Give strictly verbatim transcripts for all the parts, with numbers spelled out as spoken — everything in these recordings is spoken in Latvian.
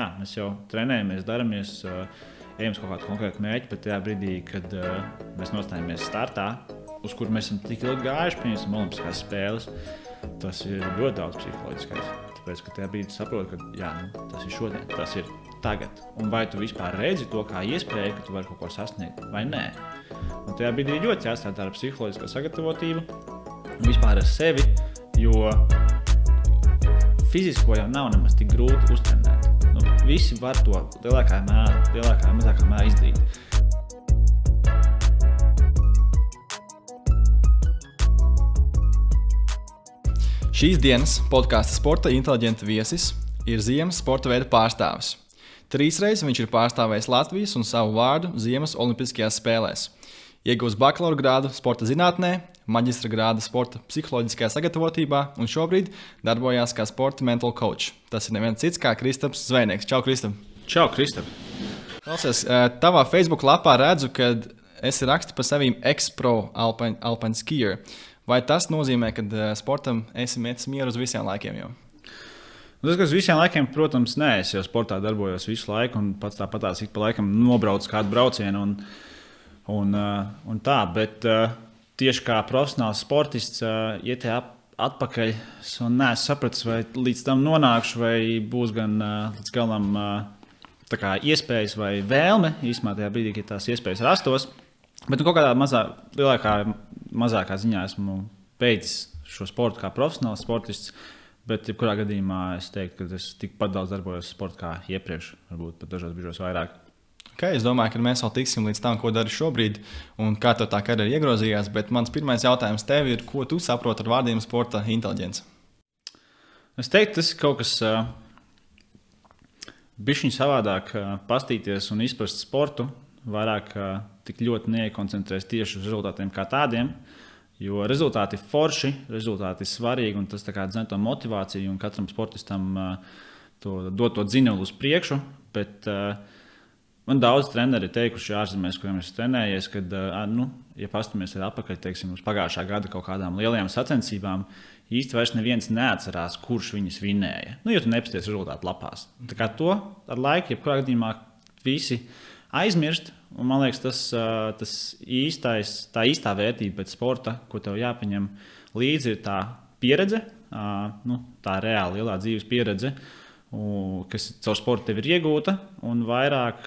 jā, mēs jau trenējamies, daramies, ejam uz kaut kādu konkrētu mērķi, bet tajā brīdī, kad mēs nostājamies startā, uz kur mēs esam tik ilgi gājuši, piemēram, olimpiskās spēles, tas ir ļoti daudz psiholoģiskais. Tāpēc, ka tajā brīdī saproti, ka jā, nu, tas ir šodien, tas ir tagad. Un vai tu vispār redzi to kā iespēju, ka tu vari kaut ko sasniegt, vai nē. Un tajā brīdī ļoti jāstrādā ar psiholoģisko sagatavotību, vispār ar sevi, jo fizisko jau nav nemaz tik grūti uztrenēt. Nu, visi var to lielākā mērā, lielākā mazākā mērā izdarīt. Šīs dienas podkāsta Sporta inteliģenta viesis ir ziemas sporta veida pārstāvis. Trīsreiz viņš ir pārstāvējis Latvijas un savu vārdu ziemas olimpiskajās spēlēs. Iegūst bakalaura grādu sporta zinātnē, maģistra grādu sporta psiholoģiskajā sagatavotībā un šobrīd darbojās kā sporta mental coach. Tas ir neviens cits kā Kristaps Zvejnieks. Čau, Kristap! Čau, Kristap! Klausies, tavā Facebook lapā redzu, ka esi raksti par saviem ex-pro alpine, alpine skier. Vai tas nozīmē, ka sportam esi metis mieru uz visiem laikiem jau? Tas, ka uz visiem laikiem, protams, nē, es jau sportā darbojos visu laiku un pats tāpatās ik pa laikam nobraucu kādu braucienu un, un, un tā, bet tieši kā profesionāls sportists iet atpakaļ, un neesmu sapratis, vai līdz tam nonākšu, vai būs gan līdz galam tā kā iespējas vai vēlme, īstenībā tajā brīdī, kad tās iespējas rastos. Bet kaut kādā mazā, lielākā, mazākā ziņā esmu beidzis šo sportu kā profesionāls sportists, bet jebkurā gadījumā es teiktu, ka es tikpat daudz darbojos sportā kā iepriekš, varbūt pat dažos brīžos vairāk. Okay, es domāju, ka mēs vēl tiksim līdz tam, ko dari šobrīd un kā tev tā karjera iegrozījās, bet mans pirmais jautājums tev ir, ko tu saproti ar vārdiem sporta inteliģence? Es teiktu, tas ir kaut kas uh, bišķiņ savādāk uh, pastīties un izprast sportu, vairāk uh, tik ļoti neiekoncentrēs tieši uz rezultātiem kā tādiem, jo rezultāti ir forši, rezultāti ir svarīgi un tas tā kā dzen to motivāciju un katram sportistam uh, to, dod to dzinuli uz priekšu, bet uh, man daudz treneri teikuši ārzemēs, kuriem es trenējies, kad, uh, nu, ja pastamies atpakaļ, teiksim, uz pagājušā gada kaut kādām lielajām sacensībām, īsti vairs neviens neatcerās, kurš viņus vinēja. Nu, jo tu nepasties rezultātu lapās. Tā kā to ar laiku, jebkurā gadījumā visi aizmirst, un man liekas, tas, tas īstais, tā īstā vērtība pēc sporta, ko tev jāpaņem līdzi, ir tā pieredze, nu, tā reāla lielā dzīves pieredze, kas caur sportu tev ir iegūta, un vairāk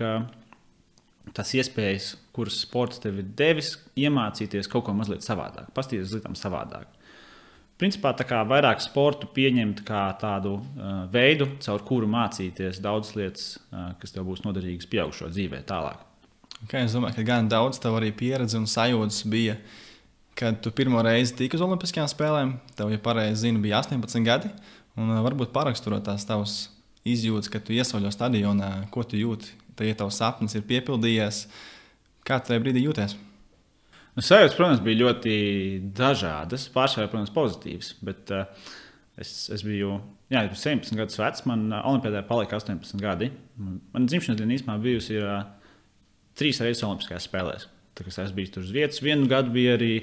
tas iespējas, kuras sports tev ir devis, iemācīties kaut ko mazliet savādāk, pastīties lietam savādāk. Principā tā kā vairāk sportu pieņemt kā tādu uh, veidu, caur kuru mācīties daudzas lietas, uh, kas tev būs noderīgas pieaugušo dzīvē tālāk. Okay, es domāju, ka gan daudz tev arī pieredze un sajūtas bija, kad tu pirmo reizi tiki uz olimpiskajām spēlēm. Tev, ja pareizi zinu, bija astoņpadsmit gadi. Un uh, varbūt paraksturot tās tavas izjūtas, kad tu iesoļo stadionā, ko tu jūti, tad, ja tavs sapnis ir piepildījies, kā tu tajā brīdī jūties? Nu, sajūtas, protams, bija ļoti dažādas, pārsvarā, protams, pozitīvas, bet uh, es, es biju, jā, septiņpadsmit gadus vecs, man uh, olimpiādē palika astoņpadsmit gadi. Man dzimšanas diena īstenībā bijusi ir uh, trīs reizes olimpiskajās spēlēs. Tā kā es biju tur uz vietas, vienu gadu bija arī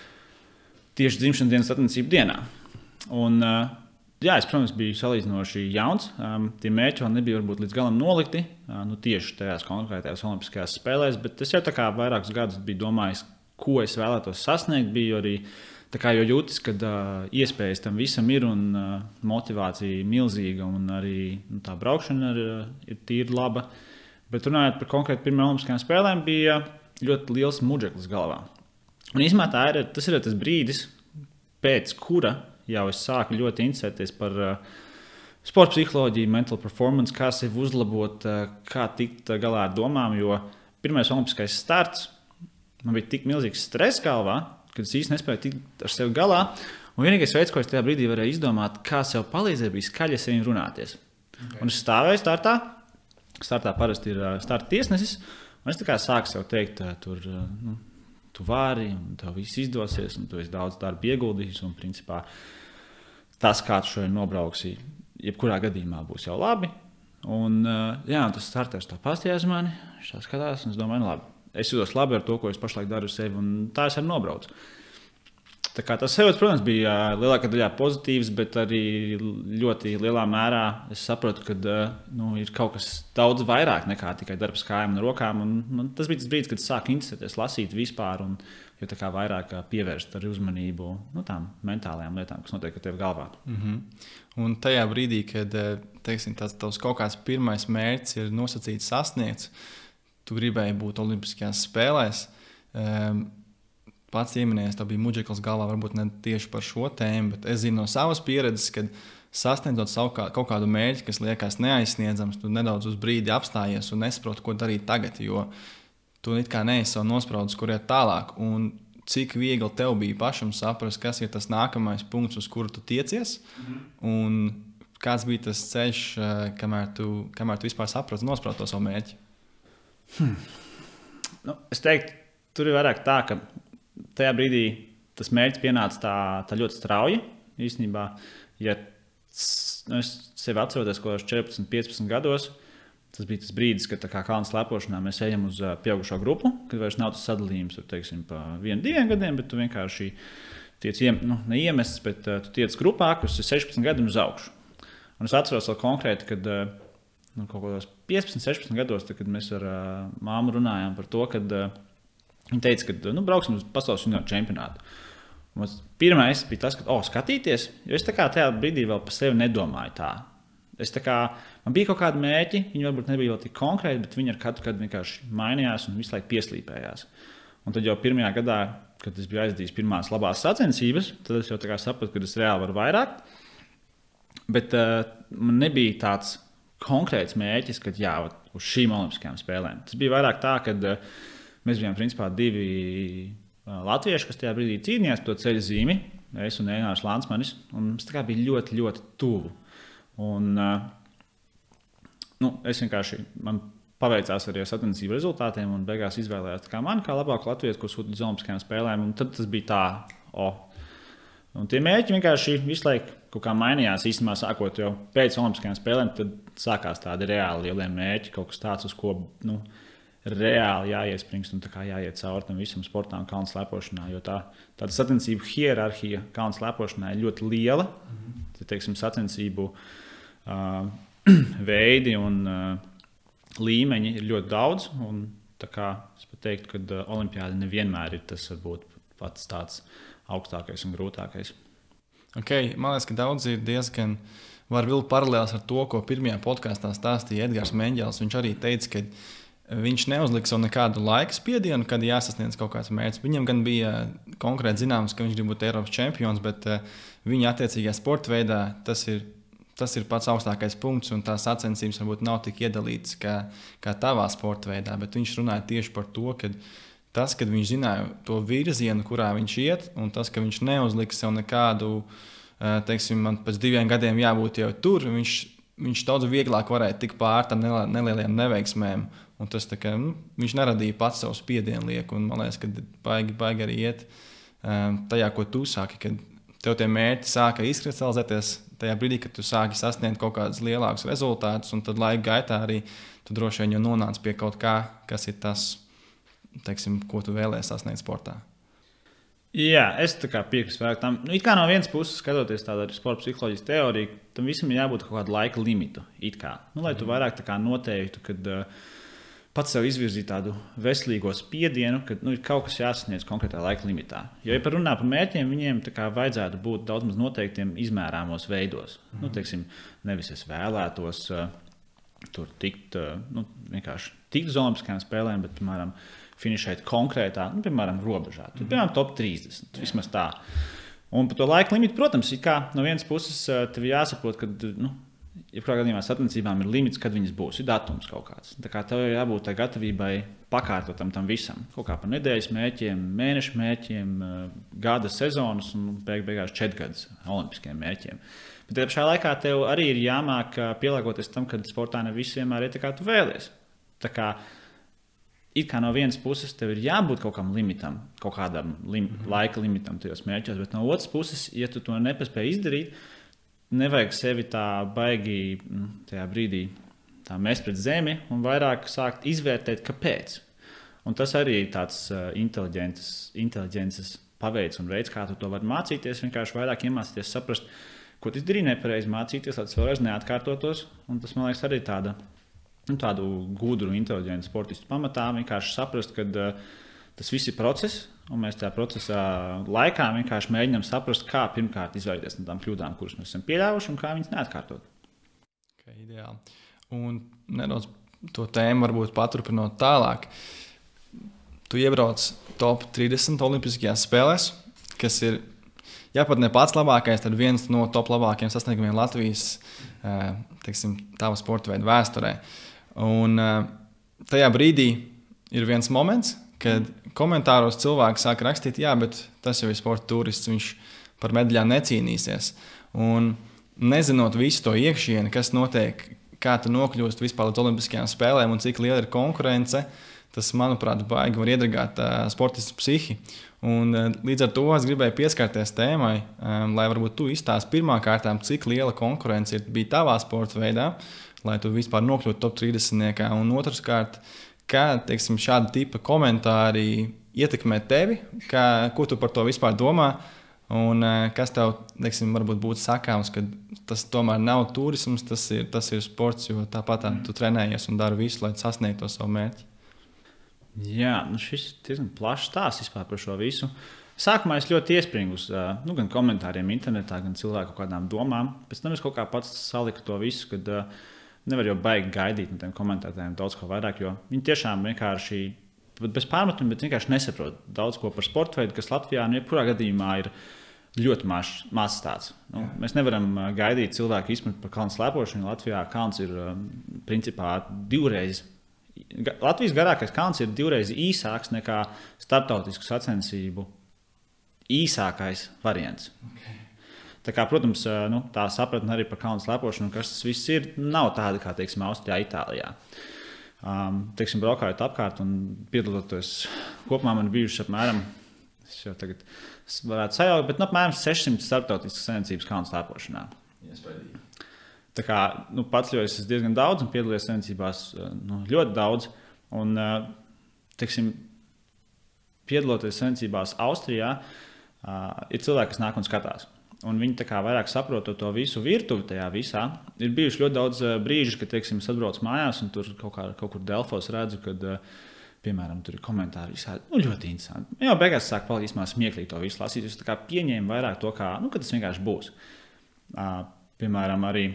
tieši dzimšanas dienas sacensību dienā. Un, uh, jā, es, protams, biju salīdzinoši jauns, um, tie mērķi vēl nebija varbūt līdz galam nolikti, uh, nu, tieši tajās konkrētajās olimpiskajās spēlēs, bet es jau tā kā vairākus gadus biju domājis, ko es vēlētos sasniegt, biju arī tā kā jau jūtis, ka uh, iespējas tam visam ir un uh, motivācija milzīga un arī nu, tā braukšana ir, ir tīri laba. Bet runājot par konkrēti pirmajām olimpiskajām spēlēm, bija ļoti liels mudžeklis galvā. Un īstenībā tā ir, tas ir tas brīdis, pēc kura jau es sāku ļoti interesēties par uh, sporta psiholoģiju, mental performance, kā sevi uzlabot, uh, kā tikt galā ar domām, jo pirmais olimpiskais starts man bija tik milzīgs stress galvā, ka es īsti nespēju tikt ar sevi galā. Un vienīgais veids, ko es tajā brīdī varēju izdomāt, kā sev palīdzēt, bija skaļi ar sevi runāties. Okay. Un es stāvēju startā. Startā parasti ir starta tiesnesis. Un es tā kā sāku sev teikt, tur, nu, tu vari, un tev viss izdosies, un tu esi daudz darba ieguldījis. Un principā tas, kā tu šodien nobrauksi, jebkurā gadījumā būs jau labi. Un, jā, un tas starters tā pastījās mani, viņš tā skatās, un es domāju, nu labi. Es jūtos labi ar to, ko es pašlaik daru sevi, un tā es arī nobraucu. Tā kā tas sajūtas, protams, bija lielākā daļā pozitīvs, bet arī ļoti lielā mērā es saprotu, ka nu, ir kaut kas daudz vairāk nekā tikai darbs kājām un rokām. Un, un tas bija tas brīdis, kad es sāku interesēties, lasīt vispār, un jo tā kā vairāk pievērst arī uzmanību nu, tām mentālajām lietām, kas notiek ar tevi galvā. Mm-hmm. Un tajā brīdī, kad teiksim, tas tavs kaut kāds pirmais mērķis ir nosacīts sasniegts, tu gribēji būt Olimpiskajās spēlēs. Um, Pats ieminējies, tā bija muģeklis galvā, varbūt ne tieši par šo tēmu, bet es zinu no savas pieredzes, kad sasniedzot savu kā, kaut kādu mērķi, kas liekas neaizsniedzams, tu nedaudz uz brīdi apstājies un nesaproti, ko darīt tagad, jo tu it kā neesi savu nospraudis, kur iet tālāk. Un cik viegli tev bija pašam saprast, kas ir tas nākamais punkts, uz kuru tu tiecies, mm-hmm. un kāds bija tas ceļš, kamēr tu, kamēr tu vispār saprati un nospraudi to savu mērķi? Hmm. Nu, es teiktu, tur ir vairāk tā, ka tajā brīdī tas mērķis pienāca tā, tā ļoti strauji. Īstenībā, ja nu, es sevi atceros, ko es četrpadsmit, piecpadsmit gados, tas bija tas brīdis, kad kā kalnu slēpošanā mēs ejam uz pieaugušo grupu, kad vairs nav tas sadalījums tur, teiksim, pa vienu, diviem gadiem, bet tu vienkārši tiec, nu, neiemests, bet uh, tu tiec grupā, kas ir sešpadsmit gadi un uz augšu. Un es atceros vēl konkrēti, kad nu, kaut kādos piecpadsmit, sešpadsmit gados, tad, kad mēs ar uh, māmu runājām par to, kad uh, viņa teica, ka nu, brauksim uz pasaules junioru čempionātu. Un pirmais bija tas, ka, oh, skatīties, jo es tā kā tajā brīdī vēl par sevi nedomāju tā. Es tā kā, man bija kaut kādi mērķi, viņi varbūt nebija vēl tik konkrēti, bet viņi ar katru gadu vienkārši mainījās un visu laiku pieslīpējās. Un tad jau pirmajā gadā, kad es biju aizdījis pirmās labās sacensības, tad es jau tā kā sapratu, ka es reāli varu vairāk. Bet uh, man nebija tāds konkrēts mērķis, ka jā, uz šīm olimpiskajām spēlēm. Tas bija vairāk tā, ka uh, mēs bijām principā divi uh, latvieši, kas tajā brīdī cīnījās par to ceļa zīmi, es un Einārs Lansmanis, un mums tā kā bija ļoti, ļoti tuvu. Un, uh, nu, es vienkārši, man paveicās arī ar sacensību rezultātiem un beigās izvēlējās kā mani, kā labāku latviešu, ko sūta uz olimpiskajām spēlēm, un tad tas bija tā, o. Un tie mērķi vienkārši visu laiku kaut kā mainījās, īstenībā sākot jau pēc olimpiskajām spēlēm, tad sākās tādi reāli lielie mērķi, kaut kas tāds, uz ko, nu, reāli jāiespringst un tā kā jāiet cauri tam visam sportā un kalnu slēpošanā, jo tā, tāda sacensību hierarhija kalnu slēpošanā ir ļoti liela. Mm-hmm. Tad, teiksim, sacensību uh, veidi un uh, līmeņi ir ļoti daudz, un tā kā es pat teiktu, ka uh, olimpiāda nevienmēr ir tas varbūt pats tāds augstākais un grūtākais. Okay, man liekas, ka daudz ir diezgan var vilkt paralēls ar to, ko pirmajā podkāstā stāstīja Edgars Meņģels. Viņš arī teica, ka viņš neuzlika sev nekādu laika spiedienu, kad jāsasniedz kaut kāds mērķis. Viņam gan bija konkrēti zināms, ka viņš grib būt Eiropas čempions, bet viņa attiecīgajā sporta veidā tas ir, tas ir pats augstākais punkts, un tās sacensības varbūt nav tik iedalītas kā, kā tavā sporta veidā. Bet viņš runāja tieši par to, ka tas, kad viņš zināja to virzienu, kurā viņš iet, un tas, ka viņš neuzlika sev nekādu, teiksim, man pēc diviem gadiem jābūt jau tur, viņš, viņš daudz vieglāk varēja tikt pār tam nelieliem neveiksmēm. Un tas tā kā, nu, viņš neradīja pats savu spiedienu lieku, un man liekas, ka baigi, baigi arī iet um, tajā, ko tu sāki, kad tev tie mērķi sāka izkristalizēties tajā brīdī, kad tu sāki sasniegt kaut kādus lielākus rezultātus, un tad laika gaitā arī tu droši vien jau nonāc pie kaut kā, kas ir tas, teiksim, ko tu vēlēsi sasniegt sportā. Jā, es tā kā piekrītu vairāk tam. Nu, it kā no vienas puses, skatoties tādu sporta psiholoģijas teoriju, tam visam ir jābūt kaut kādu laika limitu, it kā. Nu, lai tu vairāk tā kā noteiktu, kad uh, pats sev izvirzīt tādu veselīgo spiedienu, ka nu, ir kaut kas jāsasniedz konkrētā laika limitā. Jo, ja par runā par mērķiem, viņiem tā kā vajadzētu būt daudz maz noteiktiem izmērāmos veidos. Mm-hmm. Nu, teiksim, nevis es vēlētos uh, tur tikt, uh, nu, vienkārši tikt uz olimpiskajām spēlēm, bet, piemēram, finišēt konkrētā, nu, piemēram, robežā. Tur, piemēram, top trīsdesmit, vismaz tā. Un par to laika limitu, protams, ir kā no vienas puses uh, tev jāsaprot, ka, nu, jebkurā gadījumā sacensībām ir limits, kad viņas būs, ir datums kaut kāds. Tā kā tev ir jābūt tai gatavībai pakārtotam tam visam. Kaut kā par nedēļas mērķiem, mēnešu mērķiem, gada sezonas un beig beigās četrgadus olimpiskiem mērķiem. Bet tajā pašā laikā tev arī ir jāmāk pielāgoties tam, ka sportā ne viss vienmēr ir tā, kā tu vēlies. Tā kā it kā no vienas puses tev ir jābūt kaut kam limitam, kaut kādam lim, mm-hmm. laika limitam tajos mērķos, bet no otras puses, ja tu to nepaspēji izdarīt, nevajag sevi tā baigi tajā brīdī tā mest pret zemi un vairāk sākt izvērtēt, kāpēc. Un tas arī ir tāds uh, inteliģences paveic un veids, kā tu to vari mācīties, vienkārši vairāk iemācīties saprast, ko tu izdarīji nepareizi, mācīties, lai tas vēlreiz neatkārtotos. Un tas, man liekas, arī tāda, nu, tādu gudru, inteliģentu sportistu pamatā vienkārši saprast, ka uh, tas viss ir process, un mēs tajā procesā laikā vienkārši mēģinām saprast, kā pirmkārt izvairīties no tām kļūdām, kuras mēs esam pieļāvuši, un kā viņas neatkārtot. Okay, ideāli. Un nedaudz to tēmu varbūt paturpinot tālāk. Tu iebrauc top trīsdesmit olimpiskajās spēlēs, kas ir, ja pat ne pats labākais, tad viens no top labākajiem sasniegumiem Latvijas, teiksim, tava sporta veida vēsturē. Un tajā brīdī ir viens moments, kad komentāros cilvēki sāk rakstīt, jā, bet tas jau ir sporta turists, viņš par medaļām necīnīsies. Un nezinot visu to iekšieni, kas notiek, kā tu nokļūst vispār līdz olimpiskajām spēlēm un cik liela ir konkurence, tas, manuprāt, baigi var iedragāt uh, sportistu psihi. Un uh, līdz ar to es gribēju pieskarties tēmai, um, lai varbūt tu izstāst pirmā kārtām, cik liela konkurence bija tavā sporta veidā, lai tu vispār nokļūtu top trīsdesmitniekā. Un otrs kārt, kā, teiksim, šāda tipa komentāri ietekmē tevi, kā, ko tu par to vispār domā, un kas tev, teiksim, varbūt būtu sakāms, ka tas tomēr nav turisms, tas ir, tas ir sports, jo tāpat tā, tu trenējies un dari visu, lai sasniegtu to savu mērķi. Jā, nu šis ir diezgan plašs stāsts vispār par šo visu. Sākumā es ļoti iespringu uz nu, gan komentāriem internetā, gan cilvēku kādām domām. Pēc tam es kaut kā pats saliku to visu, kad uh, nevar jau baigi gaidīt no tiem komentētājiem daudz ko vairāk, jo viņi tiešām vienkārši, bez pārmetumiem, bet vienkārši nesaprot daudz ko par sporta veidu, kas Latvijā, nu, jebkurā gadījumā ir ļoti mazs maz tāds. Nu, mēs nevaram gaidīt cilvēku izpratni par kalnu slēpošanu. Latvijā kalns ir principā divreiz. Latvijas garākais kalns ir divreiz īsāks nekā starptautisku sacensību īsākais variants. Okay. Tā kā, protams, nu, tā sapratne arī par kalnu slēpošanu, kas tas viss ir, nav tāda kā, teiksim, Austrijā, Itālijā. Um, teiksim, braukājot apkārt un piedaloties kopumā man bijušas apmēram, es jau tagad varētu sajaukt, bet nu, apmēram sešsimt starptautiskas sacensības kalnu slēpošanā. Iespējīgi. Tā kā, nu, pats jau es esmu diezgan daudz un piedalījos sacensībās nu, ļoti daudz. Un, teiksim, piedaloties sacensībās Austrijā, ir cilvēki, kas nāk un skatās. Un viņi tā kā vairāk saprot to visu virtuvi tajā visā. Ir bijuši ļoti daudz brīži, kad, teiksim, es atbraucu mājās un tur kaut, kā, kaut kur Delfos redzu, kad, piemēram, tur ir komentāri visādi, nu, ļoti interesanti. Jau beigās sāk palikt īstenībā smieklīgi to visu lasīt. Es tā kā pieņēmu vairāk to, kā, nu, ka tas vienkārši būs. Uh, piemēram, arī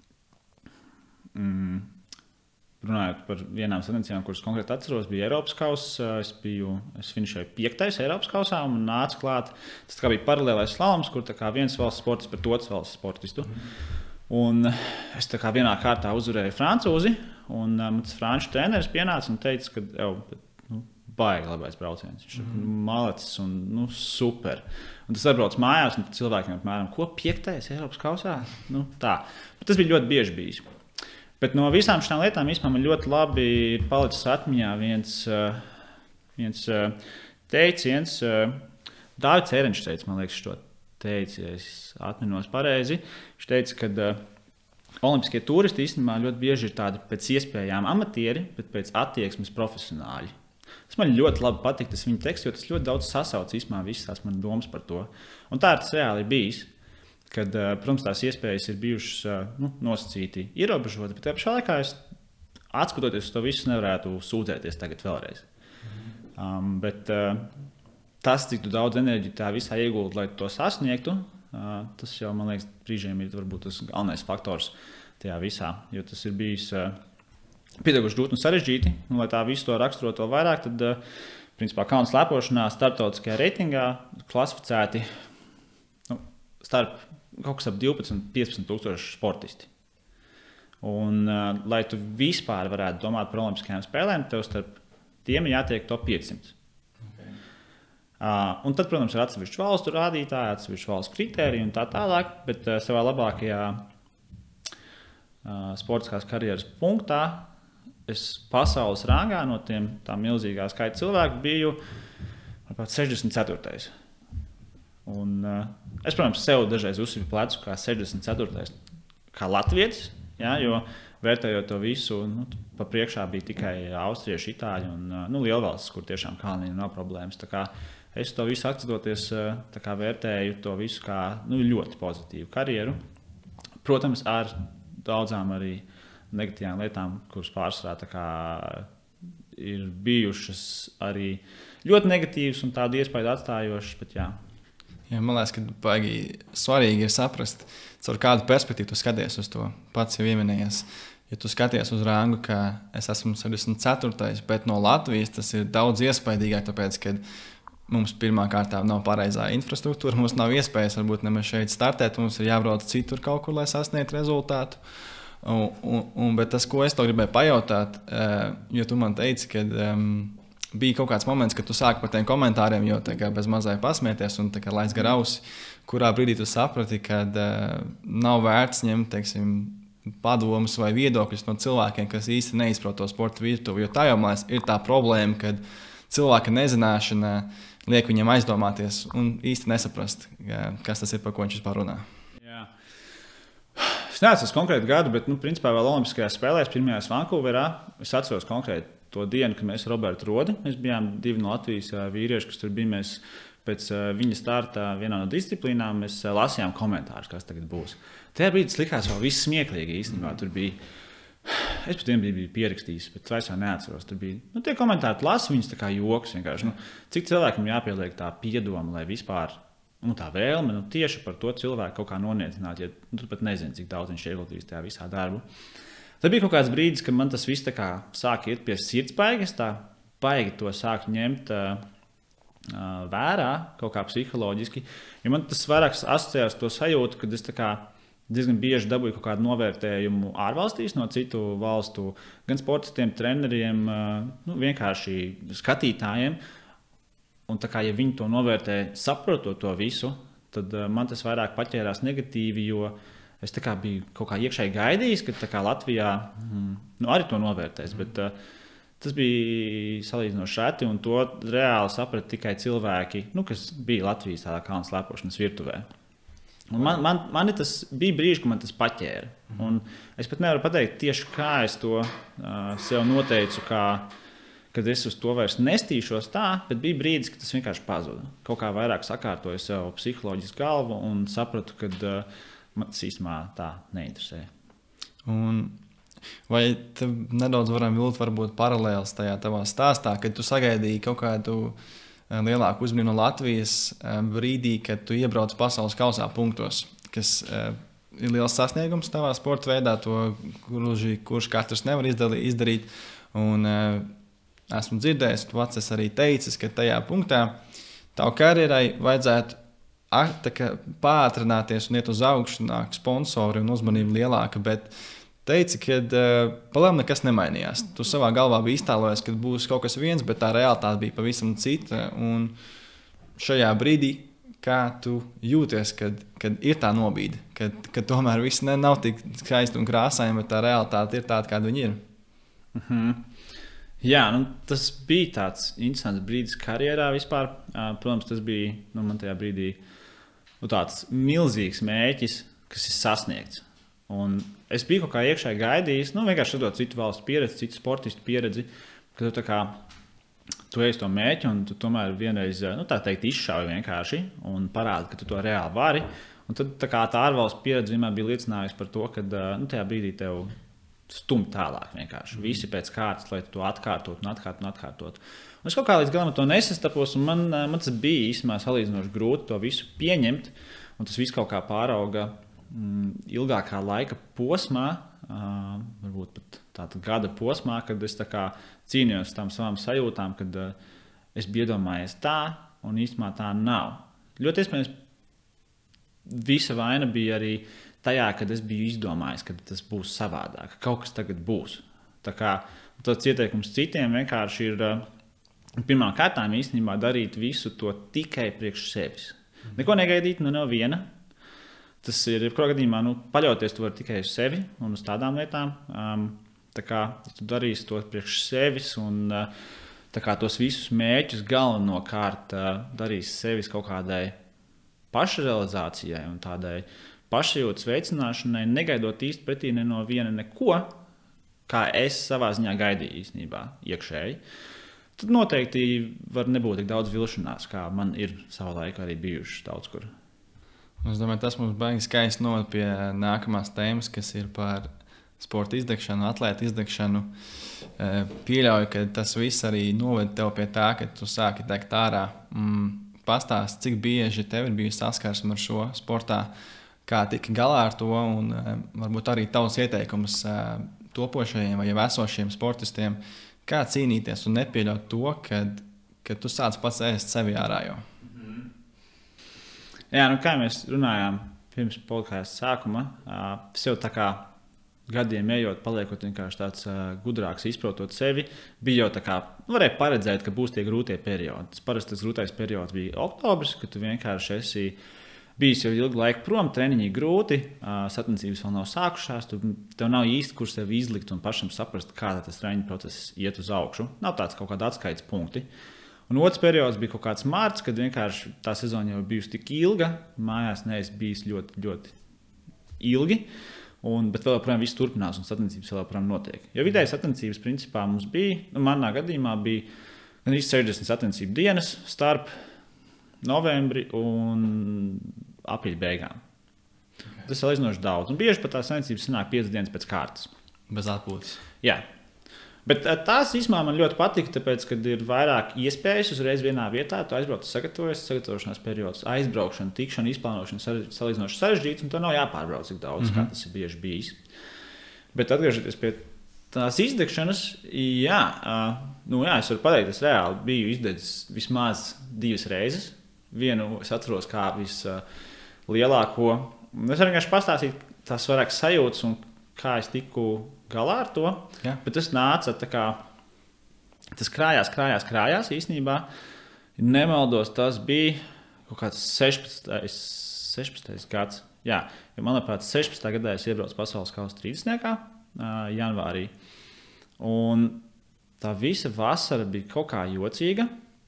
mm, runājot par vienām sacensībām, kuras konkrēti atceros, bija Eiropas kausa. Es biju, es finišēju piektais Eiropas kausā un nāca klāt. Tas kā bija paralēlais slaloms, kur tā kā viens valsts sportists pret otrs valsts sportistu. Un es tā kā vienā kārtā uzvarēju francūzi, un um, tas franču treneris pienāca un teica, ka jau, nu, baigi labais brauciens. Viņš ir mm. malacis un, nu, super. Un tas atbrauc mājās, un cilvēkiem apmēram, ko piektais Eiropas kausā? Nu, tā. Bet tas bija ļoti bieži bijis. Bet no visām šīm lietām īstenībā man ļoti labi ir palicis atmiņā viens, viens teiciens. Dāvids Ērenšs teica, man liekas, šo teici, ja es atminos pareizi. Viņš teica, ka uh, olimpiskie turisti īstenībā ļoti bieži ir tādi pēc iespējām amatieri, bet pēc attieksmes profesionāļi. Tas man ļoti labi patīk, tas viņa teksts, jo tas ļoti daudz sasauc īstenībā visas tās manas domas par to. Un tā ir tas reāli bijis. Kad, protams, tās iespējas ir bijušas nu, nosacīti ierobežotas, bet tajā pašā laikā es, atskatoties uz to visu, nevarētu sūdzēties tagad vēlreiz. Mm-hmm. Um, bet uh, tas, cik daudz enerģiju tā visā iegulda, lai to sasniegtu, uh, tas jau, man liekas, brīžiem ir varbūt tas galvenais faktors tajā visā, jo tas ir bijis uh, pietiekoši grūti un sarežģīti, un lai tā visu to raksturot vēl vairāk, tad, uh, principā, kalnu slēpošanā starptautiskajā reitingā klasificēti nu, starp kaut kas ap divpadsmit līdz piecpadsmit tūkstoši sportisti. Un, uh, lai tu vispār varētu domāt par olimpiskajām spēlēm, tev starp tiem jātiek top piecsimt. Okay. Uh, un tad, protams, ir atsevišķi valstu rādītāji, atsevišķi valstu kritēriji un tā tālāk, bet uh, savā labākajā uh, sportiskās karjeras punktā es pasaules rangā no tiem tā milzīgā skaita cilvēku biju apmēram sešdesmit ceturtais. Un, uh, es, protams, sev dažreiz uzsipu plecu kā sešdesmit ceturtais kā latvietis, ja, jo vērtējot to visu, nu, pa priekšā bija tikai austrieši, itāļi un uh, nu, lielvalstis, kur tiešām kalniem nav problēmas. Tā kā es to visu atskatoties, tā kā vērtēju to visu kā nu, ļoti pozitīvu karjeru. Protams, ar daudzām arī negatīvām lietām, kuras pārsvarā tā kā ir bijušas arī ļoti negatīvas un tādu iespēju atstājošas, bet jā. Jā, man liekas, ka baigi svarīgi ir saprast, caur kādu perspektīvu tu skaties uz to. Pats jau ieminējies. Ja tu skaties uz rangu, ka es esmu sešdesmit ceturtais, bet no Latvijas tas ir daudz iespaidīgāk, tāpēc, ka mums pirmā kārtā nav pareizā infrastruktūra, mums nav iespējas varbūt nemaz šeit startēt, mums ir jābrauc citur kaut kur, lai sasniegtu rezultātu. Un, un, un, bet tas, ko es tev gribēju pajautāt, jo tu man teici, ka um, bija kaut kāds moments, kad tu sāki par tiem komentāriem, jo bez mazai pasmieties un laiz gar ausi, kurā brīdī tu saprati, ka uh, nav vērts ņemt, teiksim, padomus vai viedokļus no cilvēkiem, kas īsti neizprot to sporta virtuvi. Jo tā jau man ir tā problēma, kad cilvēka nezināšana liek viņam aizdomāties un īsti nesaprast, kas tas ir, par ko viņš vispār runā. Jā. Es neatceros konkrētu gadu, bet, nu, principā vēl Olimpiskajās spēlēs, pirmajās Vankūverā, es atceros konkrēti to dienu, kad mēs ar Robertu Rodi, mēs bijām divi no Latvijas vīrieši, kas tur bija, mēs pēc viņa starta vienā no disciplīnām, mēs lasījām komentārus, kas tagad būs. Tajā brīdī tas likās vēl viss smieklīgi īstenībā, tur bija, es pat vienbrīd biju pierakstījis, bet vairs jau neatceros, tur bija, nu, tie komentāri lasa viņus tā kā joks vienkārši, nu, cik cilvēkam jāpieliek tā piedoma, lai vispār, nu, tā vēlme, nu, tieši par to cilvēku kaut kā noniecināt, ja nu, tu pat nezini, cik daudz viņš ir ieguldījis tajā visā darbu. Tad bija kaut kāds brīdis, kad man tas viss tā kā sāk iet pie sirds baigi, es tā baigi to sāku ņemt uh, uh, vērā, kaut kā psiholoģiski, jo man tas vairāk asociējās to sajūtu, kad es tā kā diezgan bieži dabūju kaut kādu novērtējumu ārvalstīs no citu valstu, gan sportistiem, treneriem, uh, nu, vienkārši skatītājiem. Un tā kā, ja viņi to novērtē, saprotot to visu, tad uh, man tas vairāk paķērās negatīvi, jo es tā kā biju kaut kā iekšēji gaidījis, ka tā kā Latvijā mm, nu, arī to novērtēs, bet uh, tas bija salīdzinoši reti, un to reāli saprata tikai cilvēki, nu, kas bija Latvijas tādā kalnu slēpošanas virtuvē. Un man, man, man tas bija brīži, kad man tas paķēra. Un es pat nevaru pateikt tieši, kā es to uh, sev noteicu, kā kad es uz to vairs nestīšos tā, bet bija brīdis, kad tas vienkārši pazuda. Kaut kā vairāk sakārtoju sev psiholoģisku galvu un sapratu, ka uh, man tas īstenībā tā neinteresē. Un vai te nedaudz varam vilkt varbūt paralēls tajā tavā stāstā, kad tu sagaidīji kaut kādu lielāku uzmanību no Latvijas brīdī, kad tu iebrauc pasaules kausā punktos, kas uh, ir liels sasniegums tavā sporta veidā, to kurš, kurš katrs nevar izdalī, izdarīt. Un, uh, esmu dzirdējis, tu pats esi arī teicis, ka tajā punktā tavu karjerai vajadzētu pātrināties un iet uz augšu, nāk sponsori un uzmanība lielāka, bet teici, ka uh, palēm nekas nemainījās. Tu savā galvā bija iztēlojies, ka būs kaut kas viens, bet tā realitāte bija pavisam cita. Un šajā brīdī, kā tu jūties, kad, kad ir tā nobīde, kad, kad tomēr viss ne, nav tik skaisti un krāsaini, bet tā realitāte ir tāda, kāda viņa ir? Mhm. Jā, nu, tas bija tāds interesants brīdis karjerā vispār. Protams, tas bija nu, man tajā brīdī nu, tāds milzīgs mērķis, kas ir sasniegts. Un es biju kaut kā iekšēji gaidījis, nu, vienkārši redzot citu valstu pieredzi, citu sportistu pieredzi, ka tu tā kā tu ej uz to mērķi un tu tomēr vienreiz, nu, tā teikt, izšauji vienkārši un parādi, ka tu to reāli vari. Un tad tā kā tā ārvalstu pieredze vienmēr bija liecinājusi par to, ka nu, tajā brīdī tev stumt tālāk vienkārši. Visi pēc kārtas, lai tu to atkārtot un atkārtot un atkārtot. Un es kaut kā līdz galam to nesastapos, un man, man tas bija īstenībā salīdzinoši grūti to visu pieņemt, un tas viss kaut kā pārauga mm, ilgākā laika posmā, uh, varbūt pat tāda gada posmā, kad es tā kā cīnījos tam savām sajūtām, kad uh, es biju iedomājies tā, un īstenībā tā nav. Ļoti iespējams, visa vaina bija arī tajā, kad es biju izdomājis, ka tas būs savādāk, ka kaut kas tagad būs. Tā kā tāds ieteikums citiem vienkārši ir pirmām kārtām īstenībā darīt visu to tikai priekš sevis. Neko negaidīt no neviena. Tas ir, jebkurā gadījumā, nu, paļauties tu vari tikai uz sevi un uz tādām lietām. Um, tā kā tu darīsi to priekš sevis un uh, tā kā tos visus mērķus galvenokārt uh, darīsi sevis kaut kādai pašrealizācijai un tādai pašajūtas veicināšanai, negaidot īsti pretī ne no viena neko, kā es savā ziņā gaidīju īstenībā iekšēji. tad noteikti var nebūt tik daudz vilšanās, kā man ir savā laikā arī bijuši daudz kur. Es domāju, tas mums baigi skaisti noved pie nākamās tēmas, kas ir par sporta izdegšanu, atlētu izdegšanu. Pieļauju, ka tas viss arī noved tev pie tā, ka tu sāki degt ārā. Pastāst, cik bieži tev ir bijusi saskarsme ar šo sportā, kā tika galā ar to, un varbūt arī tavs ieteikums topošajiem vai jau esošiem sportistiem, kā cīnīties un nepieļaut to, kad, kad tu sāc pats ēst sevi ārā jau. Jā, nu kā mēs runājām pirms podkāsta sākuma, tas jau tā kā gadiem ejot, paliekot vienkārši tāds gudrāks, izprotot sevi, bija jau tā kā, varēja paredzēt, ka būs tie grūtie periodi. Tas parasti tas grūtais periods bija oktobris, kad tu vienkārši esi bijis jau ilgu laiku prom, treniņi grūti, sacensības vēl nav sākušās, tu, tev nav īsti, kur sevi izlikt un pašam saprast, kā tas treniņu process iet uz augšu. Nav tāds kaut kāda atskaites punkti. Un otrs periods bija kaut kāds mārts, kad vienkārši tā sezona jau bijusi tik ilga, mājās neesmu bijis ļoti, ļoti ilgi, un, bet vēl joprojām viss turpinās un sacensības vēl joprojām notiek. Jo vidēji sacensības principā mums bija, nu, manā gadījumā bija gandrīz sešdesmit sacensību dienas starp novembri un aprīļa beigām. Okay. Tas ir salīdzinoši daudz, un bieži pat tās sacensības sanāk piecas dienas pēc kārtas. Bez atpūtas. Jā. Bet tās īsumā man ļoti patika, tāpēc, kad ir vairāk iespējas uzreiz vienā vietā, tu aizbrauc, sagatavojies, sagatavošanās periods, aizbraukšana, tikšana, izplānošana salīdzinoši sarežģīts, un tev nav jāpārbrauc tik daudz, mm-hmm. kā tas ir bieži bijis. Bet atgriežoties pie tās izdegšanas, jā, nu jā, es varu pateikt, es reāli biju izdedzis vismaz divas reizes. Vienu es atceros kā vislielāko. Es varu vienkārši pastāstīt tās vairāk sajūtas un kā es tiku galā ar to, jā. Bet tas nāca tā kā, tas krājās, krājās, krājās īstenībā. Nemaldos, tas bija kaut kāds sešpadsmitais, sešpadsmitais gads. Jā, jo manuprāt, sešpadsmitā gadā es iebraucu pasaules kausa trīsdesmitniekā janvārī. Un tā visa vasara bija kaut kā jocīga.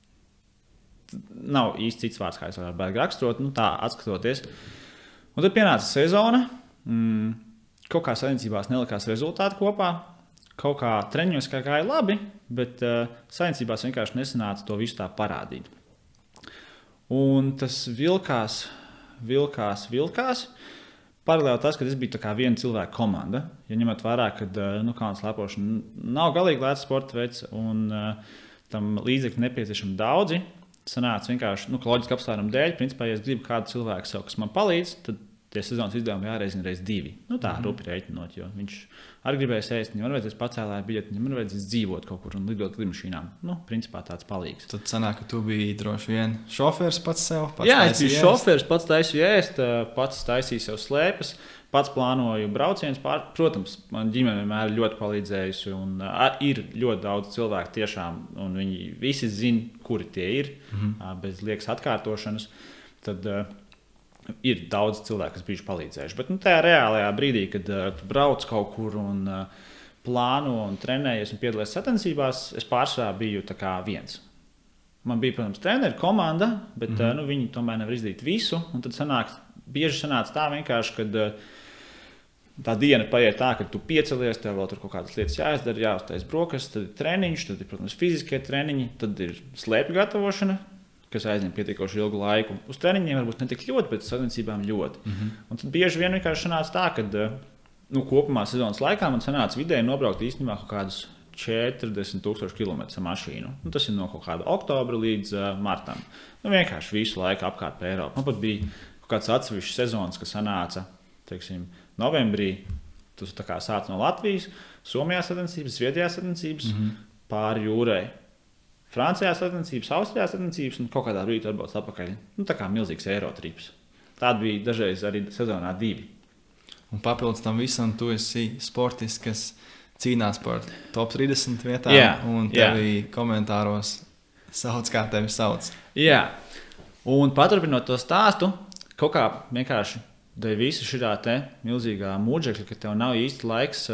Nav īsti cits vārds, kā es varētu raksturot, nu tā atskatoties. Un tad pienāca sezona. Mm, Kaut kā sacensībās nelikās rezultāti kopā, kaut kā treniņos kā gāja labi, bet uh, sacensībās vienkārši nesanāca to visu tā parādīt. Un tas vilkās, vilkās, vilkās. Paralēli tas, ka es biju tā kā viena cilvēka komanda. Ja ņemot vērā, ka uh, nu, kalnu slēpošana nav galīgi lēts sporta veids un uh, tam līdzekļi nepieciešami daudzi, sanāca vienkārši nu, loģiski apsvērumu dēļ. Principā, ja es gribu kādu cilvēku sev, kas man palīdz, tad tie sezonas izdevumi jāreizina reiz divi. Nu, tā mm-hmm. rupi rēķinot, jo viņš arī gribēja ēst, viņam arī vajadzēs pacēlēt biļeti, viņam arī vajadzēs dzīvot kaut kur un lidot lidmašīnām. Nu, principā tāds palīgs. Tad sanāk, ka tu biji droši vien šofērs pats sev? Pats Jā, es biju šofērs, pats taisīju ēst, pats taisīju sev slēpes, pats plānoju braucienus. Pār... Protams, man ģimene vienmēr ir ļoti palīdzējusi un uh, ir ļoti daudz cilvēku tiešām, un viņi visi zina, kuri tie ir, mm-hmm. uh, bez liekas atkārtošanas. Tad, uh, Ir daudz cilvēku, kas bijuši palīdzējuši. Bet nu, tajā reālajā brīdī, kad uh, tu brauc kaut kur un uh, plāno un trenējies un piedalies sacensībās, es pārsvarā biju tā kā viens. Man bija, protams, treneri, komanda, bet mm-hmm. uh, nu, viņi tomēr nevar izdarīt visu. Un tad sanāk, bieži sanāca tā vienkārši, kad uh, tā diena paiet tā, ka tu piecelies, tev vēl tur kaut kādas lietas jāizdara, jāuztais brokastis, tad ir treniņš, tad ir, protams, fiziskie treniņi, tad ir slēpju gatavošana, kas aizņem pietiekoši ilgu laiku. Uz treniņiem varbūt ne tik ļoti, bet sacensībām ļoti. Mm-hmm. Un tad bieži vien vienkārši sanāca tā, ka nu, kopumā sezonas laikā man sanāca vidēji nobraukt īstenībā kaut kādus četrdesmit tūkstoši kilometrus ar mašīnu. Nu, tas ir no kaut kāda oktobra līdz uh, martam. Nu, vienkārši visu laiku apkārt pa Eiropu. Man pat bija kaut kāds atsevišķs sezonas, kas sanāca, teiksim, novembrī. Tu tā kā sāc no Latvijas, Somijā sacensības, Zviedrijā sacensības, mm-hmm. pāri jūrai. Francijā sacensības, Austrijā sacensības un kaut kādā brīdī atbrauc atpakaļ. Nu, tā kā milzīgs Eirotrips. Tāda bija dažreiz arī sezonā divi. Un papildus tam visam tu esi sportists, kas cīnās par top trīsdesmit vietām, jā, un tevi jā. Komentāros sauc, kā tevi sauc. Jā, un paturpinot to stāstu, kaut kā vienkārši dēļ visu šitā te milzīgā mūdžekļa, ka tev nav īsti laiks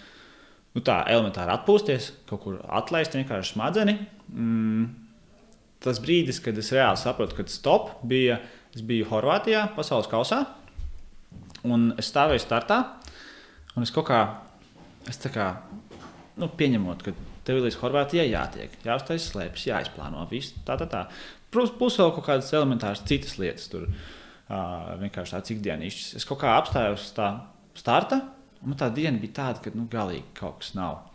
nu tā elementāri atpūsties, kaut kur atlaist vienkārši smadzeni. Mm, tas brīdis, kad es reāli sapratu, kad stop bija, es biju Horvātijā, pasaules kausā, un es stāvēju startā, un es kaut kā, es tā kā nu, pieņemot, ka tev līdz Horvātijai jātiek, jāuztais slēpjas, jāizplāno visu, tā, tā, tā. Plus vēl kaut kādas elementāras citas lietas tur, uh, vienkārši tāds ikdienišķis. Es kaut kā apstājos tā starta, un man tā diena bija tāda, ka, nu, galīgi kaut kas nav.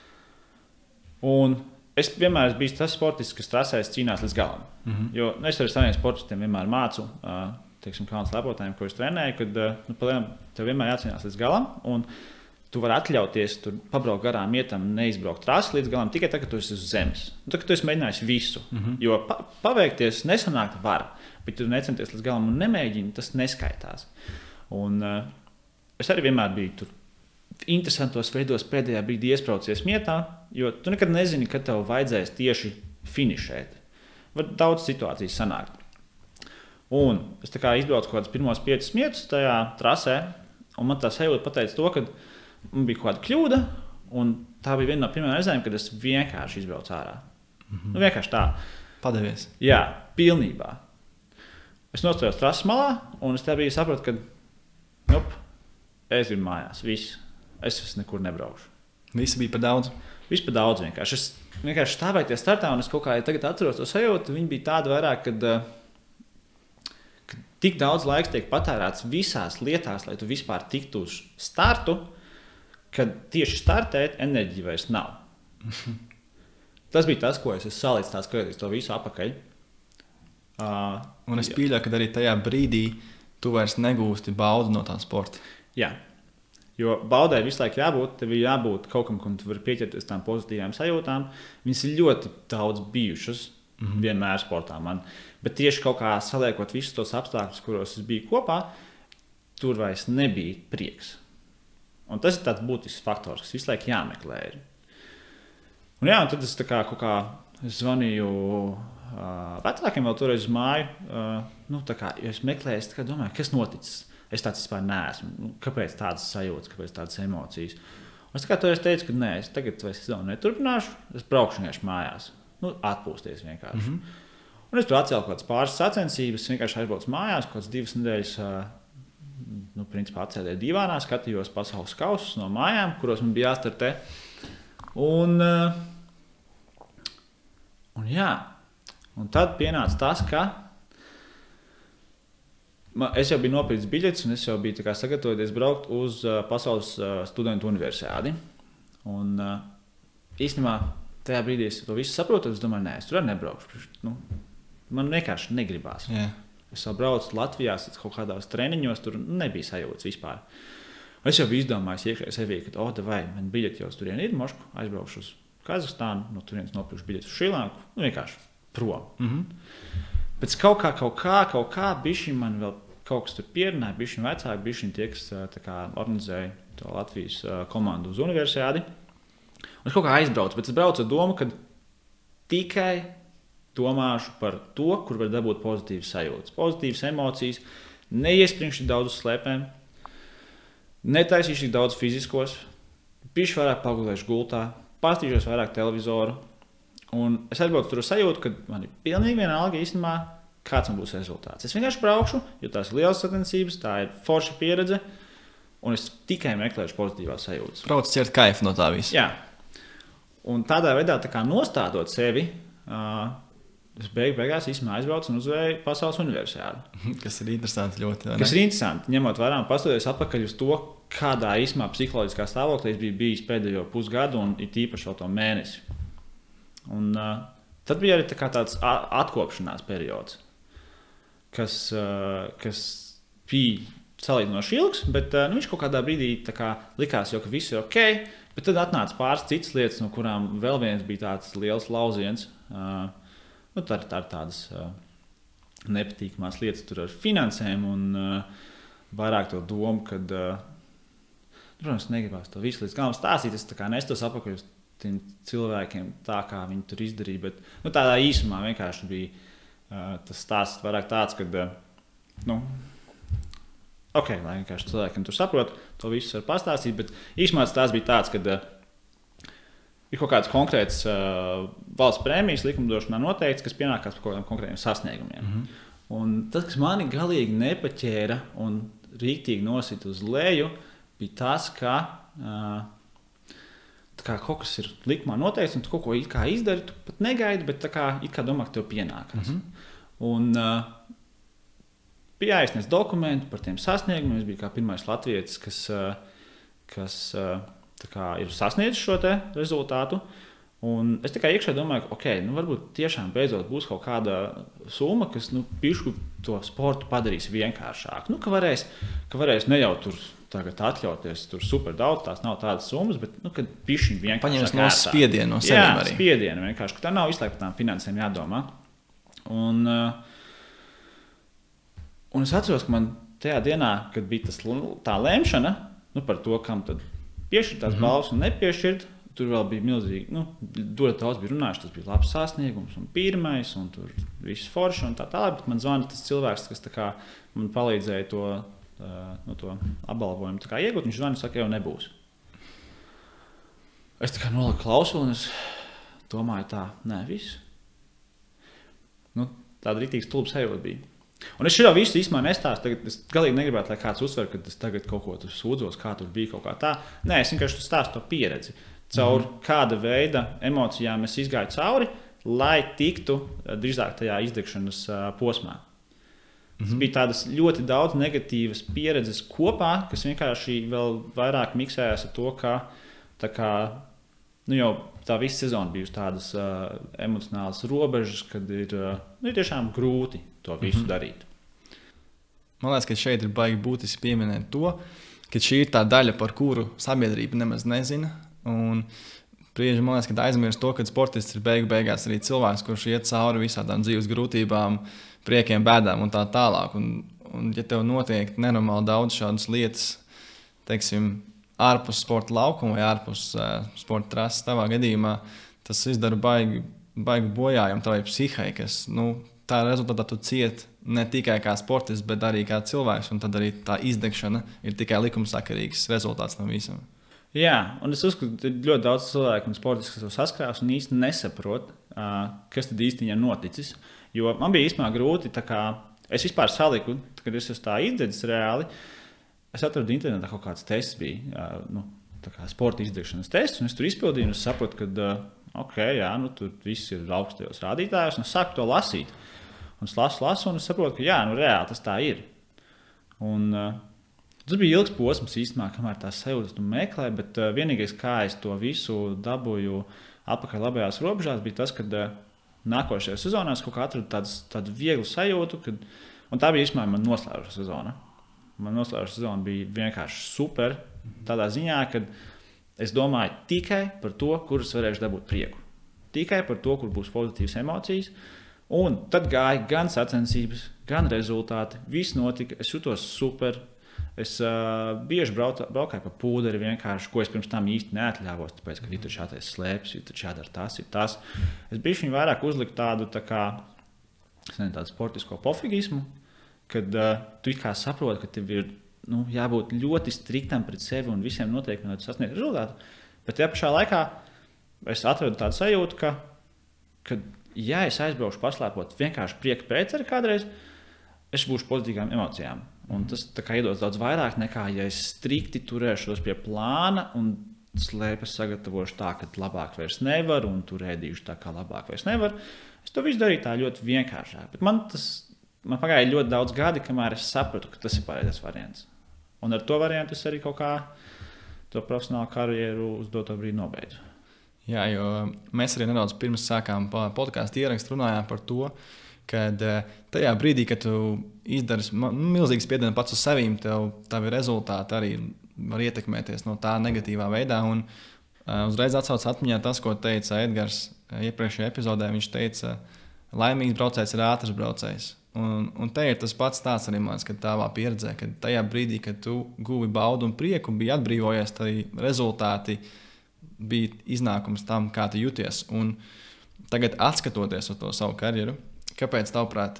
Un es vienmēr esmu bijis tas sportists, kas trasēs cīnās līdz galam. Mm-hmm. Jo nu, es ar saviem sportistiem vienmēr mācu, uh, teiksim, kalnu slēpotājiem, ko es trenēju, kad uh, nu, palielam, tev vienmēr jācīnās līdz galam, un tu vari atļauties tur pabraukt garām ietam, neizbraukt trasi līdz galam, tikai tagad tu esi uz zemes. Un tagad tu esi mēģinājis visu, mm-hmm. jo pa paveikties nesanākt var, bet tu necenties līdz galam un nemēģini, tas neskaitās. Un uh, es arī vienmēr biju tur interesantos veidos pēdējā brīdī iespraucies mietā, jo tu nekad nezini, kad tev vajadzēs tieši finišēt. Var daudz situācijas sanākt. Un es tā kā izbraucu kaut kādas pirmos piecus mietus tajā trasē, un man tā sajūta pateica to, ka man bija kaut kāda kļūda, un tā bija viena no pirmajām reizēm, kad es vienkārši izbraucu ārā. Mm-hmm. Nu, vienkārši tā. Padevies. Jā, pilnībā. Es nostājos trases malā, un es tā biju sapratu, ka nup, es gribu mājās, viss. Es vairs nekur nebraukšu. Visi bija par daudz? Viss par daudz vienkārši. Es vienkārši stāvēju tie startā, un es kaut kā ja tagad atceros to sajūtu, viņi bija tādi vairāk, kad, kad tik daudz laiks tiek patērēts visās lietās, lai tu vispār tiktu uz startu, kad tieši startēt enerģija vairs nav. Tas bija tas, ko es esmu salīdz tās skatoties to visu apakaļ. Uh, un es pieļauju, ka arī tajā brīdī tu vairs negūsti baudu no tā sporta. Jā. Jo baudai visu laiku jābūt, tev ir jābūt kaut kam, kam tu vari pieķerties tām pozitīvām sajūtām. Viņas ir ļoti daudz bijušas mm-hmm. vienmēr sportā man. Bet tieši kaut kā saliekot visus tos apstākļus, kuros es biju kopā, tur vairs nebija prieks. Un tas ir tāds būtisks faktors, kas visu laiku jāmeklē. Un jā, un tad es tā kā kaut kā zvanīju uh, vecākiem vēl toreiz uz māju. Uh, nu, tā kā, jo es meklēju, es tā kā domāju, kas noticis. Es tāds vispār neesmu. Nu, kāpēc tādas sajūtas, kāpēc tādas emocijas? Un es tā kā toreiz teicu, ka nē, es tagad vairs sezonu neturpināšu, es braukšu vienkārši mājās. Nu, atpūsties vienkārši. Mm-hmm. Un es tur atcēlu kaut kādas pāris sacensības, vienkārši aizbraucu mājās, kaut kādas divas nedēļas, nu, principā atcēlēju divānā, skatījos pasaules kausus no mājām, kuros man bija jāstartē. Un, un jā, un tad pienāca tas, ka es jau biju nopircis biļetes, un es jau biju tā kā sagatavojies braukt uz uh, pasaules uh, studentu universiādi. Un uh, īstenībā tajā brīdī es to visu saprotu, es domāju, nē, es tur arī nebraukšu. Nu, man vienkārši negribās. Yeah. Es jau braucu Latvijās, kaut kādās treniņos, tur nebija sajūtas vispār. Un es jau biju izdomājis iekšēji sevī, ka, o, vai, man biļeti jau tur ir mošku, aizbraukšu uz Kazahstānu, no turienes nopirkšu biļetes uz Šrilanku, nu vienkārši prom. Mm-hmm. Pēc kaut kā, kaut kā, kaut kā bišķi man vēl kaut kas tur pierunāja, bišķi vecāki, bišķi tie, kas tā kā organizēja to Latvijas komandu uz universiādi. Un es kaut kā aizbraucu, bet es braucu ar domu, ka tikai domāšu par to, kur var dabūt pozitīvas sajūtas, pozitīvas emocijas, neiespringšu daudz uz slēpēm, netaisīšu daudz fiziskos, bišķi vairāk pagulēšu gultā, pastīšos vairāk televizoru. Un es aizbraucu tur ar sajūtu, ka man ir pilnīgi vienalga īstenībā, kāds man būs rezultāts. Es vienkārši braukšu, jo tās ir lielas sacensības, tā ir forša pieredze, un es tikai meklēšu pozitīvās sajūtas. Brauc ciet kaifu no tā visa. Jā. Un tādā veidā tā kā nostādot sevi, uh, es beig, beigās īstenībā aizbraucu un uzvēju pasaules universiādi. Kas ir interesanti ļoti. Kas ir interesanti, ņemot vērā un pastoties atpakaļ uz to, kādā īstenībā psiholoģiskā stāvoklī es biju bijis pēdējo pusgadu un it īpaši jau to mēnesi. Un uh, tad bija arī tā kā tāds atkopšanās periods. Kas, uh, kas bija salīdzinoši ilgs, bet uh, nu, viņš kaut kādā brīdī kā, likās, jau, ka viss ir ok, bet tad atnāca pāris citas lietas, no kurām vēl viens bija tāds liels lauziens. Uh, nu, tā ir tā, tādas uh, nepatīkamās lietas tur ar finansēm un uh, vairāk to domu, kad, uh, protams, negribās to visu līdz galam stāstīt, es tā kā nestos apakaļ uz tiem cilvēkiem tā, kā viņi tur izdarīja, bet nu, tādā īsumā vienkārši bija Uh, tas stāsts vairāk tāds, ka, uh, nu, ok, lai vienkārši cilvēkiem tur saprot, to visu var pastāstīt, bet īsumā tas bija tāds, ka uh, ir kaut kāds konkrēts uh, valsts prēmijas likumdošanā noteikts, kas pienākās par kaut kādiem konkrētiem sasniegumiem. Mm-hmm. Un tas, kas mani galīgi nepaķēra un rīktīgi nosita uz leju, bija tas, ka uh, kā kaut kas ir likumā noteikts, un tu kaut ko it kā izdari, tu pat negaidi, bet tā kā, it kā domā, ka tev pienākas. Mm-hmm. Un uh, bija jāiesniedz dokumenti par tiem sasniegumiem. Es biju kā pirmais latvietis, kas, uh, kas uh, tā kā ir sasniedzis šo te rezultātu. Un es tikai iekšā domāju, ka okay, nu, varbūt tiešām beidzot būs kaut kāda summa, kas nu, pišku to sportu padarīs vienkāršāku. Nu, ka varēs, ka varēs ne jau tur tagad atļauties tur super daudz, tās nav tādas summas, bet nu, kad pišķiņ vienkāršāk. Paņems no spiedienu no sevīm jā, arī. Jā, spiedienu vienkārši, ka tā nav visu laiku par tām finansēm jādomā. Un, un es atceros, ka man tajā dienā, kad bija tas, tā lemšana nu, par to, kam tad piešķirt tās mm-hmm. balvas un nepiešķirt, tur vēl bija milzīgi, nu, ļoti daudz bija runājuši, tas bija labs sasniegums un pirmais, un tur viss forši un tā tālāk, bet man zvana tas cilvēks, kas tā kā man palīdzēja to, uh, no to apbalvojumu tā kā iegūt, viņš zvana, saka, jau nebūs. Es tā kā noliku klausuli un es domāju tā, nē, viss. Nu, tāda rītīga stulba sajūta bija. Un es šo visu īstenībā nestāstu, tagad es galīgi negribētu, lai kāds uzsver, ka es tagad kaut ko tur sūdzos, kā tur bija kaut kā tā. Nē, es vienkārši stāstu to pieredzi. Caur mm. kāda veida emocijām es izgāju cauri, lai tiktu drīzāk tajā izdegšanas posmā. Mm-hmm. Tas bija tādas ļoti daudz negatīvas pieredzes kopā, kas vienkārši vēl vairāk miksējās ar to, ka tā kā, nu jau tā visa sezona bija uz tādas uh, emocionālas robežas, kad ir, uh, nu, ir tiešām grūti to visu mm-hmm. darīt. Man liekas, ka šeit ir baigi būtiski pieminēt to, ka šī ir tā daļa, par kuru sabiedrība nemaz nezina. Un brīži man liekas, ka aizmirst to, ka sportists ir beigu beigās arī cilvēks, kurš iet cauri visādām dzīves grūtībām, priekiem, bēdām un tā tālāk. Un, un ja tev notiek nenormāli daudz šādas lietas, teiksim, ārpus sporta laukuma vai ārpus uh, sporta trases tavā gadījumā, tas izdara baigi, baigi bojājumu tavai psihai, kas, nu, tā rezultātā tu ciet ne tikai kā sportists, bet arī kā cilvēks, un tad arī tā izdegšana ir tikai likumsakarīgs rezultāts tam visam. Jā, un es uzskatu, ka ir ļoti daudz cilvēku un sportisti, kas to saskrās un īsti nesaprot, uh, kas tad īsti viņam noticis. Jo man bija īstenībā grūti, tā kā es vispār saliku, kad es esmu tā izdzedzis reāli, es atradu internetā kaut kāds tests bija, uh, nu, tā kā sporta izdegšanas tests, un es tur izpildīju, un es saprotu, ka, uh, ok, jā, nu, tur viss ir augstajos rādītājos, un es sāku to lasīt. Un es lasu, lasu, un es saprotu, ka jā, nu, reāli tas tā ir. Un, uh, Tas bija ilgs posms īstenībā, kamēr tās sajūtas tu meklē, bet uh, vienīgais, kā es to visu dabūju atpakaļ labajās robežās, bija tas, ka uh, nākošajā sezonā es kaut kā atradu tādas, tādu vieglu sajūtu, kad, un tā bija īstenībā man noslēguša sezona. Man noslēguša sezona bija vienkārši super, tādā ziņā, ka es domāju tikai par to, kuras varēšu dabūt prieku. Tikai par to, kur būs pozitīvas emocijas, un tad gāja gan sacensības, gan rezultāti, viss notika, es jutos super. Es uh, bieži braucu, braukāju pa pūderi vienkārši, ko es pirms tam īsti neatļāvos, tāpēc, ka ir taču jātais slēpes, ir taču jādara tas, ir tas. Es biju viņu vairāk uzliku tādu, tā kā, es nezinu, tādu sportisko pofigismu, kad uh, tu it kā saproti, ka tev ir nu, jābūt ļoti striktam pret sevi un visiem noteikumiem, lai tu sasniegtu rezultātu. Bet tajā pašā laikā es atradu tādu sajūtu, ka, ka ja es aizbraukšu paslēpot vienkārši prieka pēc arī kādreiz, es būšu pozitīvām emocijām. Un tas iedos daudz vairāk nekā, ja es strikti turēšos pie plāna un slēpes sagatavošu tā, ka labāk vairs nevar, un tur ēdīšu tā, kā labāk vairs nevar. Es to visu darīju tā ļoti vienkāršāk. Bet man, tas, man pagāja ļoti daudz gadi, kamēr es sapratu, ka tas ir pareizais variants. Un ar to variantu es arī kaut kā to profesionālu karjeru uz doto brīdi nobeidzu. Jā, jo mēs arī nedaudz pirms sākām podcastu ierakstu runājām par to, kad tajā brīdī, kad tu izdari milzīgu spiedienu pats uz sevīm, tev tavi rezultāti arī var ietekmēties no tā negatīvā veidā. Un uh, uzreiz atsauc atmiņā tas, ko teica Edgars iepriekšējā epizodē. Viņš teica, laimīgs braucējs ir ātrs braucējs. Un, un te ir tas pats stāsts arī mans, kad tavā pieredzē, kad tajā brīdī, kad tu guvi baudu un prieku, bija atbrīvojies, tad rezultāti bija iznākums tam, kā tu jūties. Un tagad atskatoties uz to savu karjeru, kāpēc, tavuprāt,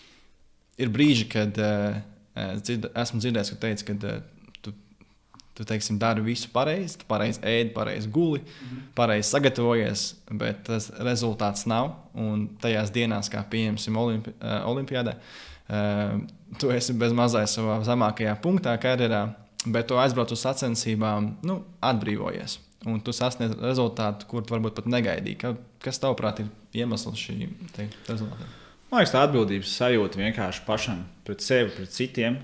ir brīži, kad uh, dzird, esmu dzirdējis, ka teici, ka uh, tu, tu teiksim, dari visu pareizi, tu pareizi ēdi, pareizi guli, mm-hmm. pareizi sagatavojies, bet tas rezultāts nav. Un tajās dienās, kā pieņemsim olimpi, uh, olimpiādē, uh, tu esi bez mazais savā zemākajā punktā karjerā, bet tu aizbrauc uz sacensībām, nu, atbrīvojies. un tu sasniedz rezultātu, kur tu varbūt pat negaidīji. Ka, kas tavuprāt ir iemesls šī rezultātā? Man liekas, tā atbildības sajūta vienkārši pašam pret sevi, pret citiem.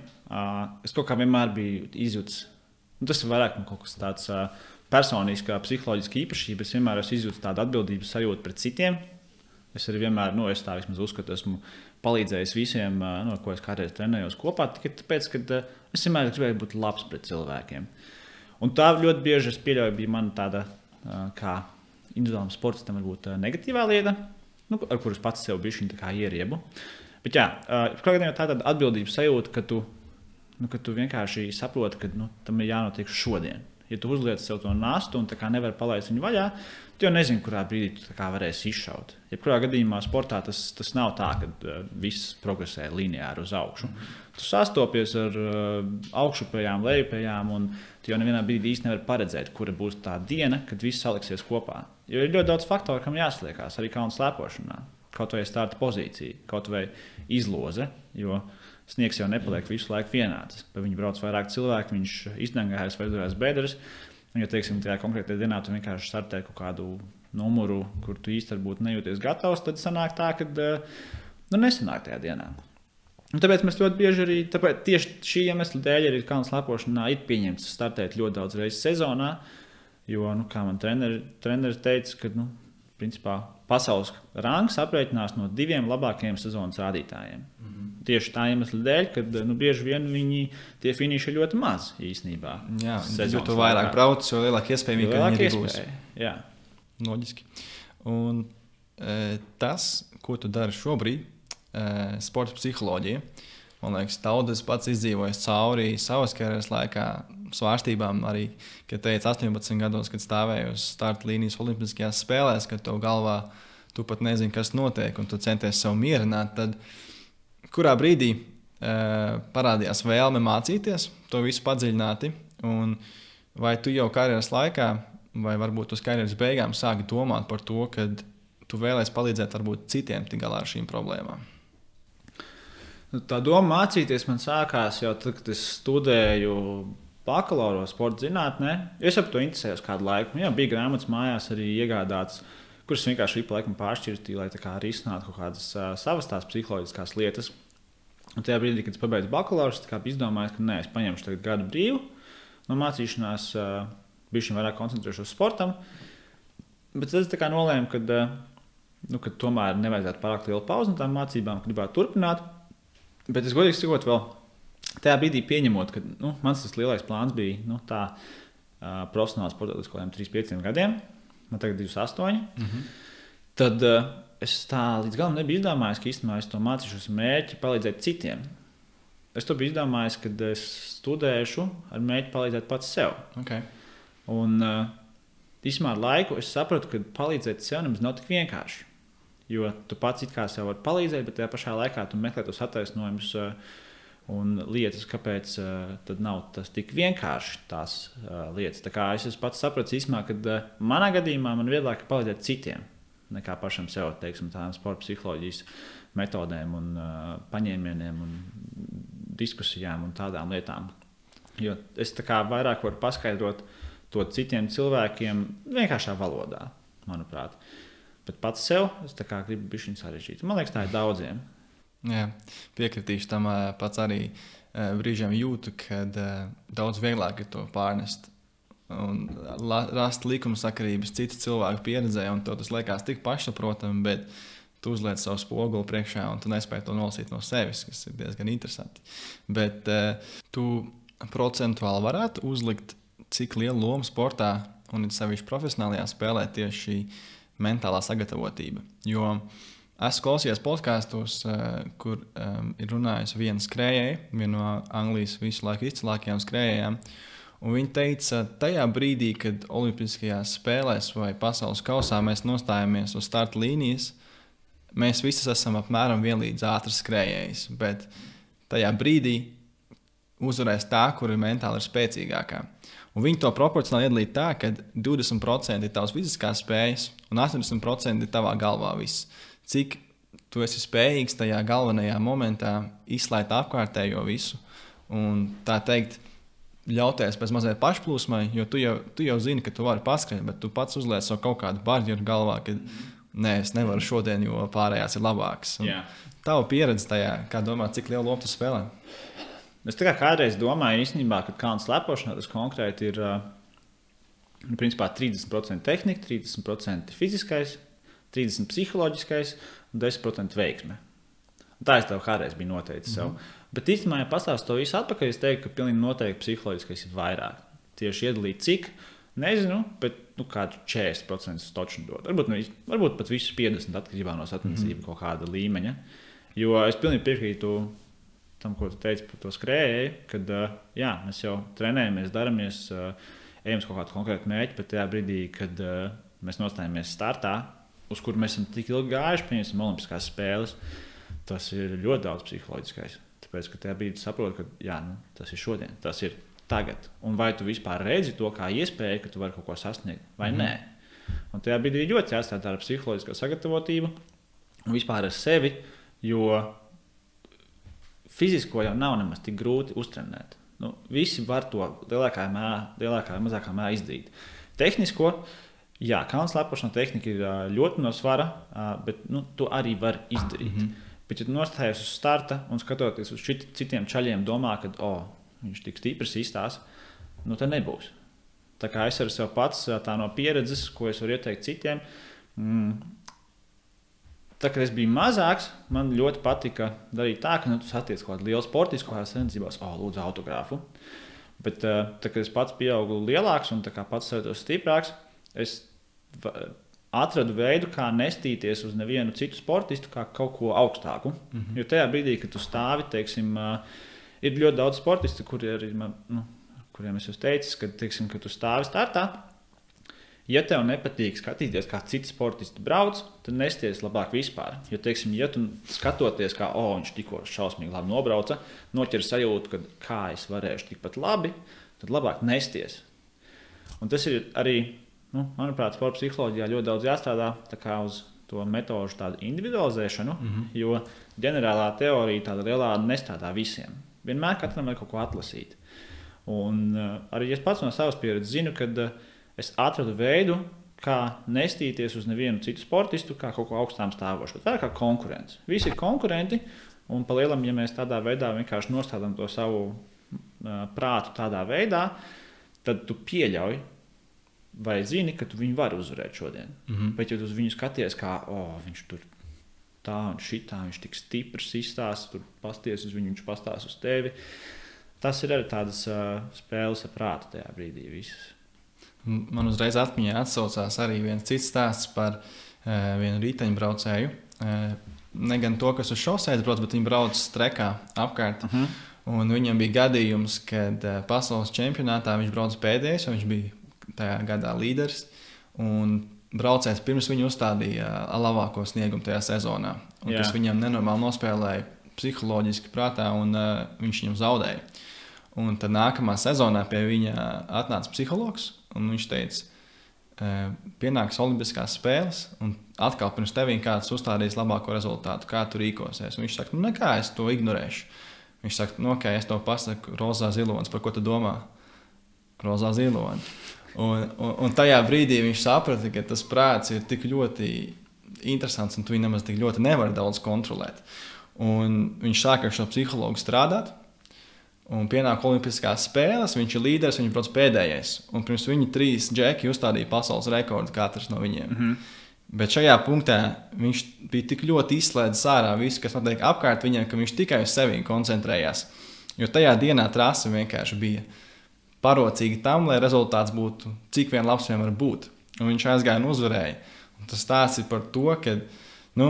Es kaut kā vienmēr biju izjūts. Tas ir vairāk man kaut kas tāds personisks, psiholoģisks īpašība. Es vienmēr esmu izjūts tādu atbildības sajūtu pret citiem. Es arī vienmēr, nu, es tā vismaz uzskatu, esmu palīdzējis visiem, nu, ar ko es kādreiz trenējos kopā, tikai tāpēc, ka es vienmēr gribēju būt labs pret cilvēkiem. Un tā ļoti bieži, es pieļauju, bija mana tāda, kā individuālam sportistam, varbūt negatīvā lieta, nu, ar kuras pats sev bišķiņ tā kā ieriebu. Bet jā, kā gadījumā tā tāda atbildības sajūta, ka tu, nu, ka tu vienkārši saproti, ka nu, tam ir jānotiek šodien. Ja tu uzliec sev to nastu un tā kā nevar palaist viņu vaļā, tu jau nezini, kurā brīdī tu tā kā varēsi izšaut. Jebkurā gadījumā sportā tas, tas nav tā, ka uh, viss progresē lineāri uz augšu. Mm. Tu sastopies ar uh, augšupējām, lejupējām, un tu jau nevienā brīdī īsti nevar paredzēt, kura būs tā diena, kad viss saliksies kopā. Jo ir ļoti daudz faktoru, kam jāsliekās, arī kalnu slēpošanā. Kaut vai starta pozīcija, kaut vai izloze, jo sniegs jau nepaliek visu laiku vienāds. Vai viņi brauc vairāk cilvēku, viņš izdangājas vai izdurās bedres. Un, ja, teiksim, tajā konkrētajā dienā tu vienkārši startē kaut kādu numuru, kur tu īsti varbūt nejūties gatavs, tad sanāk tā, ka nu, nesanāk tajā dienā. Un tāpēc mēs ļoti bieži arī, tāpēc tieši šī iemesla dēļ arī kalnu slēpošanā ir pieņemts startēt ļoti daudz reizes sezonā, jo, nu, kā man treneri, treneri teica, ka, nu, principā pasaules rangs aprēķinās no diviem labākajiem sezonas rādītājiem. Mm-hmm. Tieši tā iemesla dēļ, ka nu, bieži vien viņi tie finiši ir ļoti maz īstenībā. Jā, jo tu vairāk brauc, jo lielāka iespēja viņi arī būs. Jā. Loģiski. Un e, tas, ko tu dari šobrīd, e, sporta psiholoģija, man liekas, daudz pats izdzīvojis cauri savas karjeras laikā svārstībām arī, kad teici astoņpadsmit gados, kad stāvēji uz starta līnijas olimpiskajās spēlēs, kad tev galvā tu pat nezini, kas notiek, un tu centies sev mierināt, tad kurā brīdī e, parādījās vēlme mācīties to visu padziļināti, un vai tu jau karjeras laikā, vai varbūt uz karjeras beigām sāki domāt par to, ka tu vēlēsi palīdzēt varbūt citiem tik galā ar šīm problēmām? Tā doma mācīties man sākās jau tad, kad es studēju bakalauro sporta zinātnē. Es ap to interesējos kādu laiku. Jā, bija grāmatas mājās arī iegādātas, kuras vienkārši pa laikam pāršķirtīja, lai tā kā risinātu kaut kādas uh, savas tās psiholoģiskās lietas. Un tajā brīdī, kad es pabeidzu bakalauru, es biju izdomājis, ka nē, es paņemšu tagad gadu brīvu no mācīšanās, uh, bišķiņ vairāk koncentrēšos uz sportam. Bet es tā kā nolēmu, ka, uh, nu, ka tomēr nevajadzētu pārāk lielu pauzi no tām mācībām, ka gribētu turpināt. Bet es godīgi sakot vēl tajā brīdī pieņemot, ka nu, mans tas lielais plāns bija nu, tā uh, profesionāls sportā līdz kaut kādiem trīs pieciem gadiem, man tagad divdesmit astoņi, mm-hmm. tad uh, es tā līdz galam nebiju izdomājis, ka īstenībā es to mācīšos mērķi palīdzēt citiem. Es to biju izdomājis, kad es studēšu ar mērķi palīdzēt pats sev. Okay. Un uh, īstenībā ar laiku es sapratu, ka palīdzēt sev nemaz nav tik vienkārši. Jo tu pats it kā sev vari palīdzēt, bet tajā pašā laikā tu meklē tos attaisnojumus uh, un lietas, kāpēc uh, tad nav tas tik vienkārši tās uh, lietas. Tā kā es pats sapratu īstenībā, ka uh, manā gadījumā man vieglāk ir palīdzēt citiem nekā pašam sev, teiksim, tādām sporta psiholoģijas metodēm un uh, paņēmieniem un diskusijām un tādām lietām. Jo es tā kā vairāk varu paskaidrot to citiem cilvēkiem vienkāršā valodā, manuprāt. Bet pats sev es tā kā gribu bišķiņ sarežģīt. Man liekas, tā ir daudziem. Jā, piekritīšu tam, pats arī brīžiem jūtu, kad daudz vieglāk ir to pārnest un rast likumsakarības citu cilvēku pieredzē, un to tas liekas tik pašsaprotami, bet tu uzliec savu spoguli priekšā un tu nespēji to nolasīt no sevis, kas ir diezgan interesanti. Bet tu procentuāli varētu uzlikt, cik lielu lomu sportā un sevišķi profesionālajā spēlē tieši šī mentālā sagatavotība. Jo esmu klausījies podkastos, kur um, ir runājusi viena skrējēja, viena no Anglijas visu laiku izcilākajām skrējējām. Un viņa teica, tajā brīdī, kad olimpiskajās spēlēs vai pasaules kausā mēs nostājamies uz starta līnijas, mēs visi esam apmēram vienlīdz ātrs skrējējs. Bet tajā brīdī uzvarēs tā, kur ir mentāli ir spēcīgākā. Un viņi to proporcionāli iedalīja tā, ka divdesmit procenti ir tavas fiziskās spējas un astoņdesmit procenti ir tavā galvā viss. Cik tu esi spējīgs tajā galvenajā momentā izslēgt apkārtējo visu un tā teikt ļauties pēc mazliet pašplūsmai, jo tu jau, tu jau zini, ka tu vari paskrien, bet tu pats uzliec savu kaut kādu barjeru galvā, ka nē, es nevaru šodien, jo pārējās ir labākas. Tava pieredze tajā, kā domā, cik lielu lomu tu spēlē? Es tā kā kādreiz domāju, īstenībā, ka kalnu slepošanā tas konkrēti ir principā trīsdesmit procenti tehnika, trīsdesmit procenti fiziskais, trīsdesmit procenti psiholoģiskais un desmit procenti veiksme. Tā es tev kādreiz biju noteicis sev. Mm-hmm. Bet īstenībā, ja pastāstu to visu atpakaļ, es teiktu, ka pilnīgi noteikti psiholoģiskais ir vairāk. Tieši iedalīt cik, nezinu, bet nu, kādu četrdesmit procenti točnu dod. Varbūt, nu, varbūt pat visus piecdesmit atkarībā no sacensību mm-hmm. kaut kāda līmeņa. Jo es pilnīgi piekrītu tam, ko tu teici par to skrējēju, kad jā, mēs jau trenējamies, daramies, ejam uz kaut kādu konkrētu mērķi, bet tajā brīdī, kad mēs nostājamies startā, uz kur mēs esam tik ilgi gājuši, pieņemsim olimpiskās spēles, tas ir ļoti daudz psiholoģiskais. Tāpēc, ka tajā brīdī saproti, ka jā, nu, tas ir šodien, tas ir tagad. Un vai tu vispār redzi to kā iespēju, ka tu vari kaut ko sasniegt, vai mm. nē. Un tajā brīdī ļoti jāstrādā ar psiholoģisko sagatavotību un vispār ar sevi, jo fizisko jau nav nemaz tik grūti uztrenēt. Nu, visi var to lielākā mē, lielākā vai mazākā mē izdarīt. Tehnisko, jā, kalnu slepošana tehnika ir ļoti no svara, bet nu, to arī var izdarīt. Mm-hmm. Bet, ja tu nostājies uz starta un skatoties uz šit, citiem čaļiem, domā, ka oh, viņš tik stiprs izstās, nu tā nebūs. Tā kā es ar sev pats tā no pieredzes, ko es varu ieteikt citiem, mm, tā, kad es biju mazāks, man ļoti patika darīt tā, ka nu, tu satiec kaut kādu lielu sportisku, kaut kādās sacensībās, oh, lūdzu autogrāfu. Bet, tā, kad es pats pieaugu lielāks un tā kā pats sev stiprāks, es atradu veidu, kā nestīties uz nevienu citu sportistu, kā kaut ko augstāku. Mm-hmm. Jo tajā brīdī, kad tu stāvi, teiksim, ir ļoti daudz sportistu, kuri arī, nu, kuriem es jau teicu, ka, teiksim, kad tu stāvi startā, ja tev nepatīk skatīties, kā citi sportisti brauc, tad nesties labāk vispār. Jo, teiksim, ja tu skatoties, kā oh, viņš tikko šausmīgi labi nobrauca, noķer sajūtu, ka kā es varēšu tikpat labi, tad labāk nesties. Un tas ir arī, nu, manuprāt, sporta psiholoģijā ļoti daudz jāstrādā tā kā uz to metožu tādu individualizēšanu, mm-hmm. jo ģenerālā teorija tāda lielā nestrādā visiem. Vienmēr katram vajag kaut ko atlasīt. Un uh, arī es pats no savas pieredzes zinu, kad uh, es atradu veidu, kā nestīties uz nevienu citu sportistu, kā kaut ko augstām stāvošu, bet vairāk kā konkurence. Visi ir konkurenti, un pa lielam, ja mēs tādā veidā vienkārši nostādām to savu uh, prātu tādā veidā, tad tu pieļauj, vai zini, ka tu viņu vari uzvarēt šodien. Mm-hmm. Bet, ja tu uz viņu skaties, kā oh, viņš tur tā un šitā, viņš tik stiprs izstās, tur pasties uz viņu, viņš pastās uz tevi. Tas ir arī tādas uh, spēles ar prātu tajā brīdī visas. Man uzreiz atmiņā atsaucās arī viens cits stāsts par uh, vienu riteņbraucēju. Uh, ne gan to, kas uz šoseis brauc, bet viņi brauc strekā apkārt. Uh-huh. Un viņam bija gadījums, kad uh, pasaules čempionātā viņš brauc pēdējais, un viņš bija tajā gadā līderis, un braucējs pirms viņu uzstādīja labāko sniegumu tajā sezonā. Un tas viņam nenormāli nospēlēja psiholoģiski prātā, un uh, viņš viņam zaudēja. Un tad nākamā sezonā pie viņa atnāca psihologs, un viņš teica, uh, pienāks olimpiskās spēles, un atkal pirms tevī kāds uzstādīs labāko rezultātu, kā tu rīkosies. Un viņš saka, nu nekā, es to ignorēšu. Viņš saka, nu ok, es to pasaku, rozā zilonis, par ko tu domā? Rozā zilonis. Un, un, un tajā brīdī viņš saprata, ka tas prāts ir tik ļoti interesants, un tu viņu nemaz tik ļoti nevari daudz kontrolēt. Un viņš sāka ar šo psihologu strādāt, un pienāk olimpiskās spēles, viņš ir līderis, viņš brauc pēdējais. Un pirms viņa trīs džeki uzstādīja pasaules rekordu katrs no viņiem. Mm-hmm. Bet šajā punktā viņš bija tik ļoti izslēdzis ārā visu, kas notiek apkārt viņam, ka viņš tikai uz sevi koncentrējās. Jo tajā dienā trase vienkārši bija parocīgi tam, lai rezultāts būtu cik vien labs vien var būt. Un viņš aizgāja un uzvarēja. Un tas stāsts ir par to, ka, nu,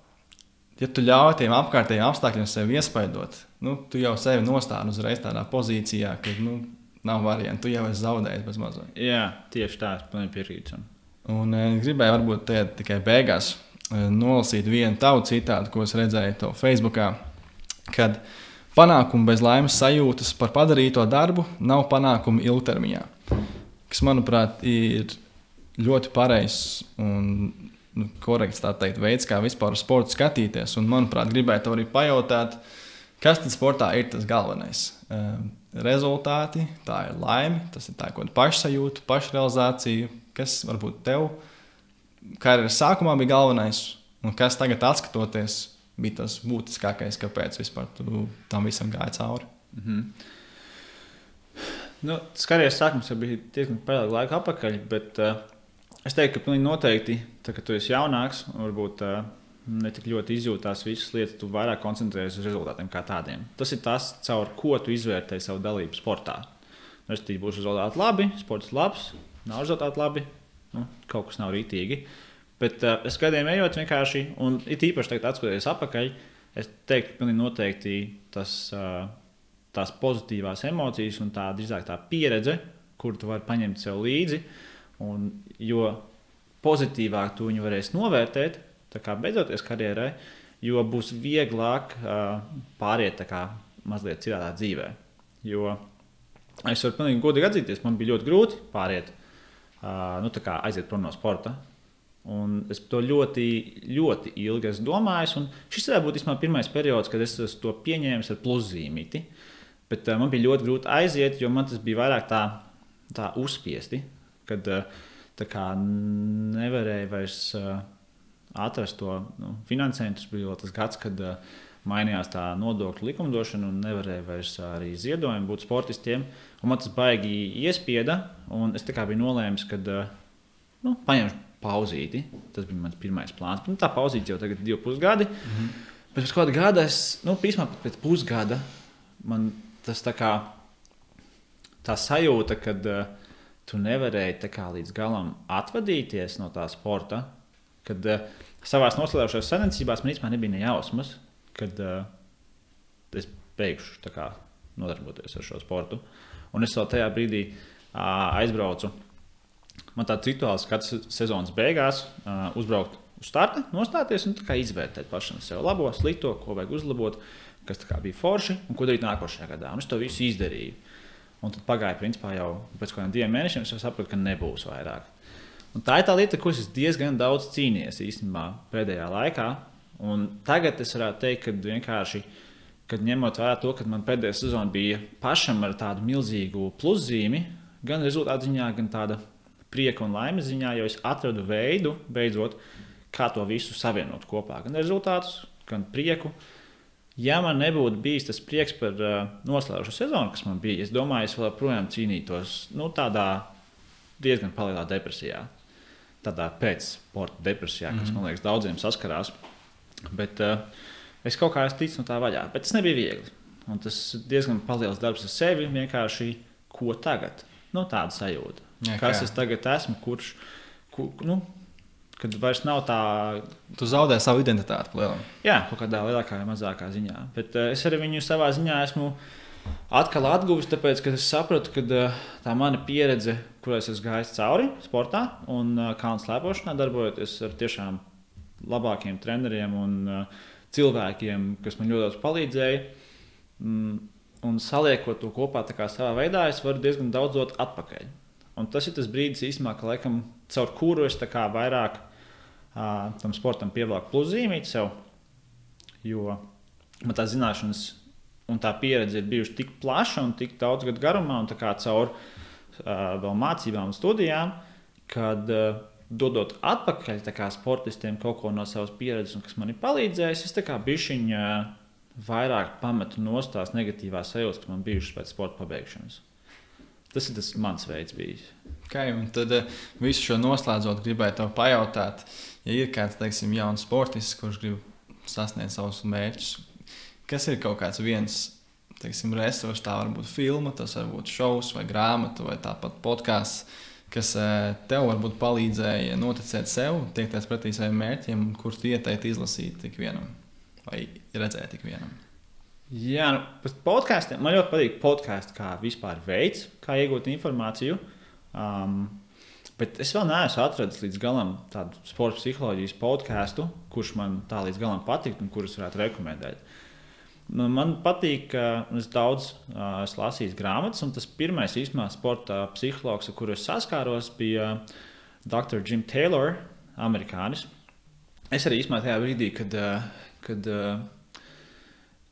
ja tu ļauj tiem apkārtējiem apstākļiem sevi iespaidot, nu, tu jau sevi nostādi uzreiz tādā pozīcijā, ka, nu, nav variantu, tu jau esi zaudējis bez mazliet. Jā, tieši tā, es pilnīgi piekrītu. Un es gribēju varbūt te tikai beigās nolasīt vienu tavu citātu, ko es redzēju to Facebookā, kad panākumu bez laimes sajūtas par padarīto darbu nav panākumu ilgtermiņā. Kas, manuprāt, ir ļoti pareizs un nu, korekts tā teikt, veids, kā vispār uz sportu skatīties. Un, manuprāt, gribēju tev arī pajautāt, Kas tad sportā ir tas galvenais? Um, rezultāti, tā ir laime, tas ir tā kaut kāda pašsajūta, pašrealizācija. Kas varbūt tev karjeras sākumā bija galvenais, un kas tagad atskatoties bija tas būtiskākais, kāpēc vispār tu tam visam gāji cauri? Mm-hmm. Nu, tas karjeras sākums jau bija diezgan pēdējā laika atpakaļ, bet uh, es teiktu, ka pilnīgi noteikti, tā, kad tu esi jaunāks, varbūt uh, ne tik ļoti izjūtās visas lietas, tu vairāk koncentrējies uz rezultātiem kā tādiem. Tas ir tas, caur ko tu izvērtēji savu dalību sportā. Nu, es tīk būšu rezultāti labi, sports labs, nav rezultāti labi, nu, kaut kas nav rītīgi. Bet uh, es gadiem ejot vienkārši, un it īpaši tagad atskatoties atpakaļ, es teiktu, ka pilnīgi noteikti tas, uh, tās pozitīvās emocijas un tā drīzāk tā pieredze, kur tu vari paņemt sev līdzi, un jo pozitīvāk tu viņu varēsi novērtēt, tā kā beidzoties karjerai, jo būs vieglāk uh, pāriet tā kā mazliet citādā dzīvē. Jo es varu pilnīgi godīgi atzīties, man bija ļoti grūti pāriet, uh, nu tā kā aiziet prom no sporta. Un es to ļoti, ļoti ilgi esmu domājis, un šis varētu būt vismaz pirmais periods, kad es to pieņēmu ar pluszīmīti. Bet uh, man bija ļoti grūti aiziet, jo man tas bija vairāk tā, tā uzspiesti, kad uh, tā kā nevarēju vairs uh, atrast to nu, finansējumu. Tas bija tas gads, kad uh, mainījās tā nodokļu likumdošana un nevarēja vairs arī ziedojumi būt sportistiem. Un man tas baigi iespieda, un es tā kā biju nolēmis, kad uh, nu, paņemšu pauzīti. Tas bija mans pirmais plāns. Nu, tā pauzīte jau tagad divi pusgadi. Mm-hmm. Bet pēc kāda gada, es, nu, pīsmā pēc pusgada, man tas tā kā tā sajūta, kad uh, tu nevarēji tā kā līdz galam atvadīties no tā sporta, kad uh, savās noslēdzošās sacensībās man īstenībā nebija ne jausmas, kad uh, es beigšu tā kā nodarboties ar šo sportu. Un es vēl tajā brīdī uh, aizbraucu. Man tāds rituāls katras sezonas beigās uh, uzbraukt uz starta, nostāties un tā kā izvērtēt pašam sev labo, slikto, ko vajag uzlabot, kas tā kā bija forši un ko darīt nākošajā gadā. Un es to visu izdarīju. Un tad pagāja principā jau pēc kādiem diviem mēnešiem, es jau sapratu, ka nebūs vairāk. Un tā ir tā lieta, ko es diezgan daudz cīnījies īstenībā pēdējā laikā. Un tagad es varētu teikt, ka vienkārši, kad ņemot vērā to, ka man pēdējā sezona bija pašam ar tādu milzīgu pluszīmi, gan rezultātu ziņā, gan tāda prieka un laimes ziņā, jo es atradu veidu, beidzot, kā to visu savienot kopā. Gan rezultātus, gan prieku. Ja man nebūtu bijis tas prieks par uh, noslēgušu sezonu, kas man bija, es domāju, es vēl projām cīnītos nu, tādā diezgan palielā depresijā. Tādā pēc sporta depresijā, kas, mm-hmm. man liekas, daudziem saskarās. Bet uh, es kaut kā esmu ticis no tā vaļā. Bet tas nebija viegli. Un tas diezgan paliels darbs ar sevi, vienkārši ko tagad. Nu, tāda sajūta. Jā, kas es tagad esmu, kurš, kur, nu, kad vairs nav tā... Tu zaudē savu identitāti plēlam. Jā, kaut kādā lielākā vai mazākā ziņā. Bet uh, es arī viņu savā ziņā esmu atkal atguvis, tāpēc, ka es sapratu, ka uh, tā mana pieredze, kurā es esmu gājis cauri sportā un uh, kalnu slēpošanā, darbojoties ar tiešām labākiem treneriem un uh, cilvēkiem, kas man ļoti daudz palīdzēja. Mm, un saliekot to kopā tā kā savā veidā, es varu diezgan daudz dot atpakaļ. Un tas ir tas brīdis īstenībā, ka laikam caur kuru es tā kā vairāk uh, tam sportam pievelku pluszīmīti sev, jo man tā zināšanas un tā pieredze ir bijuši tik plaša un tik daudz gadu garumā un tā kā caur uh, vēl mācībām un studijām, kad uh, dodot atpakaļ tā kā sportistiem kaut ko no savas pieredzes un kas man ir palīdzējis, es tā kā bišķiņ uh, vairāk pametu nost tās negatīvās sajūtas, kas man bijušas pēc sporta pabeigšanas. Tas ir tas mans veids bijis. Okay, un tad visu šo noslēdzot, gribēju tev pajautāt, ja ir kāds, teiksim, jauns sportists, kurš grib sasniegt savus mērķus, kas ir kaut kāds viens, teiksim, resurs, tā var būt filma, tas var būt šovs vai grāmata vai tāpat podcasts, kas tev varbūt palīdzēja noticēt sev, tiekties pretī saviem mērķiem, kurus tu ieteiktu izlasīt tik vienam vai redzēt tik vienam. Jā, nu, par podkastiem. Man ļoti patīk podkāsti kā vispār veids, kā iegūt informāciju. Um, bet es vēl neesmu atradis līdz galam tādu sporta psiholoģijas podkāstu, kurš man tā līdz galam patīk un kurus varētu rekomendēt. Nu, man patīk, ka es daudz uh, es lasīju grāmatas, un tas pirmais īstenībā sporta psihologs, ar kuru es saskāros, bija doktor Jim Taylor, amerikānis. Es arī īstenībā tajā brīdī, kad, uh, kad uh,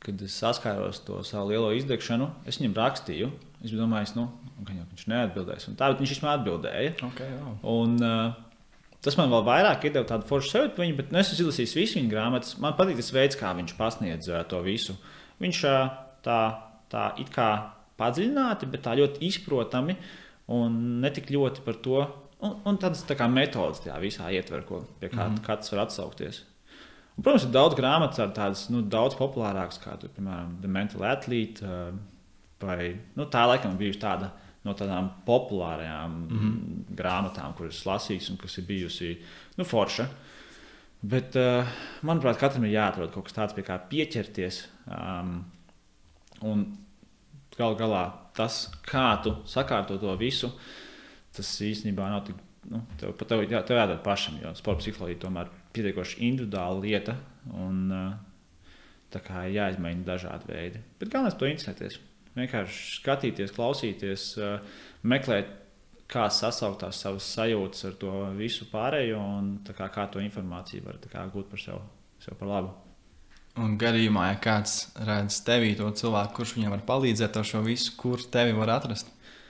kad es saskāros to savu lielo izdegšanu, es viņam rakstīju. Es domāju, nu, ka viņš neatbildēs. Un tā, bet viņš vismaz atbildēja. Okay, wow. Un, uh, tas man vēl vairāk iedeva tādu foršu sajūtu par viņu, bet nu, es esmu izlasījis visu viņa grāmatas. Man patīk tas veids, kā viņš pasniedz uh, to visu. Viņš uh, tā, tā it kā padziļināti, bet tā ļoti izprotami un ne tik ļoti par to. Un, un tādas tā kā metodas tajā visā ietver, ko pie kā mm-hmm. katrs var atsaukties. Un, protams, ir daudz grāmatas ar tādas nu, daudz populārākas, kā tu, piemēram, The Mental Athlete, uh, vai nu, tā laikam bijusi tāda no tādām populārajām mm-hmm. grāmatām, kuras lasīs un kas ir bijusi nu, forša. Bet, uh, manuprāt, katram ir jāatrod kaut kas tāds, pie kā pieķerties. Um, un galu galā tas, kā tu sakārto to visu, tas īstenībā nav tik, nu, tev, tev, jā, tev jādara pašam, jo sporta psiholoģija tomēr pietiekoši individuāla lieta un tā kā jāizmēģina dažādi veidi. Bet galvenais to interesēties. Vienkārši skatīties, klausīties, meklēt, kā sasaukt tās savas sajūtas ar to visu pārējo un tā kā, kā to informāciju var tā kā gūt par sev, sev par labu. Un gadījumā, ja kāds redz tevī to cilvēku, kurš viņam var palīdzēt ar šo visu, kur tevi var atrast?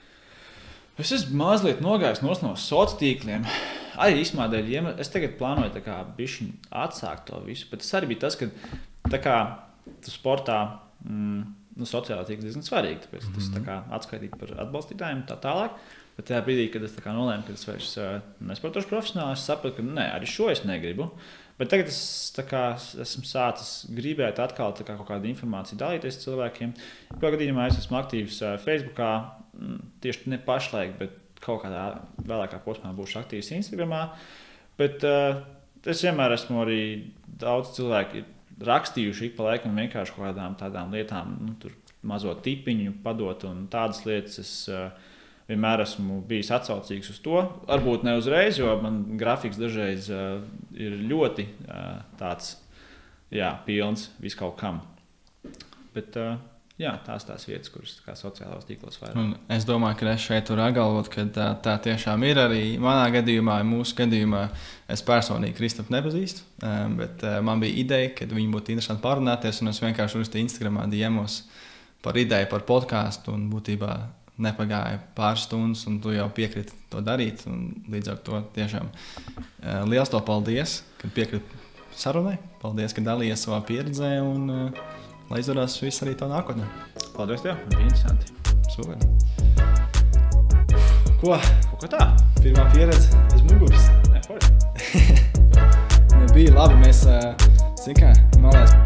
Es esmu mazliet nogājis no sociāliem tīkliem. Arī īstenībā dēļ iemesla. Es tagad plānoju tā kā bišķiņ atsākt to visu, bet tas arī bija tas, ka tā kā tu sportā mm, nu, sociālā tīkla diezgan svarīgi, tāpēc mm-hmm. tas tā kā atskaitīt par atbalstītājiem tā tālāk. Bet tajā brīdī, kad es tā kā nolēmu, ka es vairs uh, nesportošu profesionāli, es sapratu, ka nē, arī šo es negribu. Bet tagad es tā kā esmu sācis gribēt atkal tā kā kaut kādu informāciju dalīties cilvēkiem. Kā gadījumā es esmu aktīvs uh, Facebookā, mm, tieši ne pašlaik, bet kaut kādā vēlākā posmā būšu aktīvs Instagramā. Bet uh, es vienmēr esmu arī daudz cilvēki rakstījuši ik pa laikam vienkārši kaut kādām tādām lietām, nu, tur mazo tipiņu padot un tādas lietas. Es uh, vienmēr esmu bijis atsaucīgs uz to. Varbūt ne uzreiz, jo man grafiks dažreiz uh, ir ļoti uh, tāds, jā, pilns vis kaut kam. Bet uh, jā, tās tās vietas, kuras kā sociālās tīklos vairāk. Un es domāju, ka es šeit varu apgalvot, ka tā, tā tiešām ir arī manā gadījumā, mūsu gadījumā. Es personīgi Kristapu nepazīstu, um, bet uh, man bija ideja, ka viņi būtu interesanti parunāties, un es vienkārši uzrakstīju Instagramā D M-os par ideju, par podcastu, un būtībā nepagāja pāris stundas, un tu jau piekriti to darīt. Līdz ar to tiešām uh, liels to paldies, kad piekriti sarunai. Paldies, ka dalījies savā pieredzē, un uh, lai izdarās viss arī tev nākotnē. Paldies tev, bija interesanti. Super. Ko? Ko kā tā? Pirmā pieredze aiz muguras. Nē, forši. Bija labi, mēs, uh, zin kā, malēs.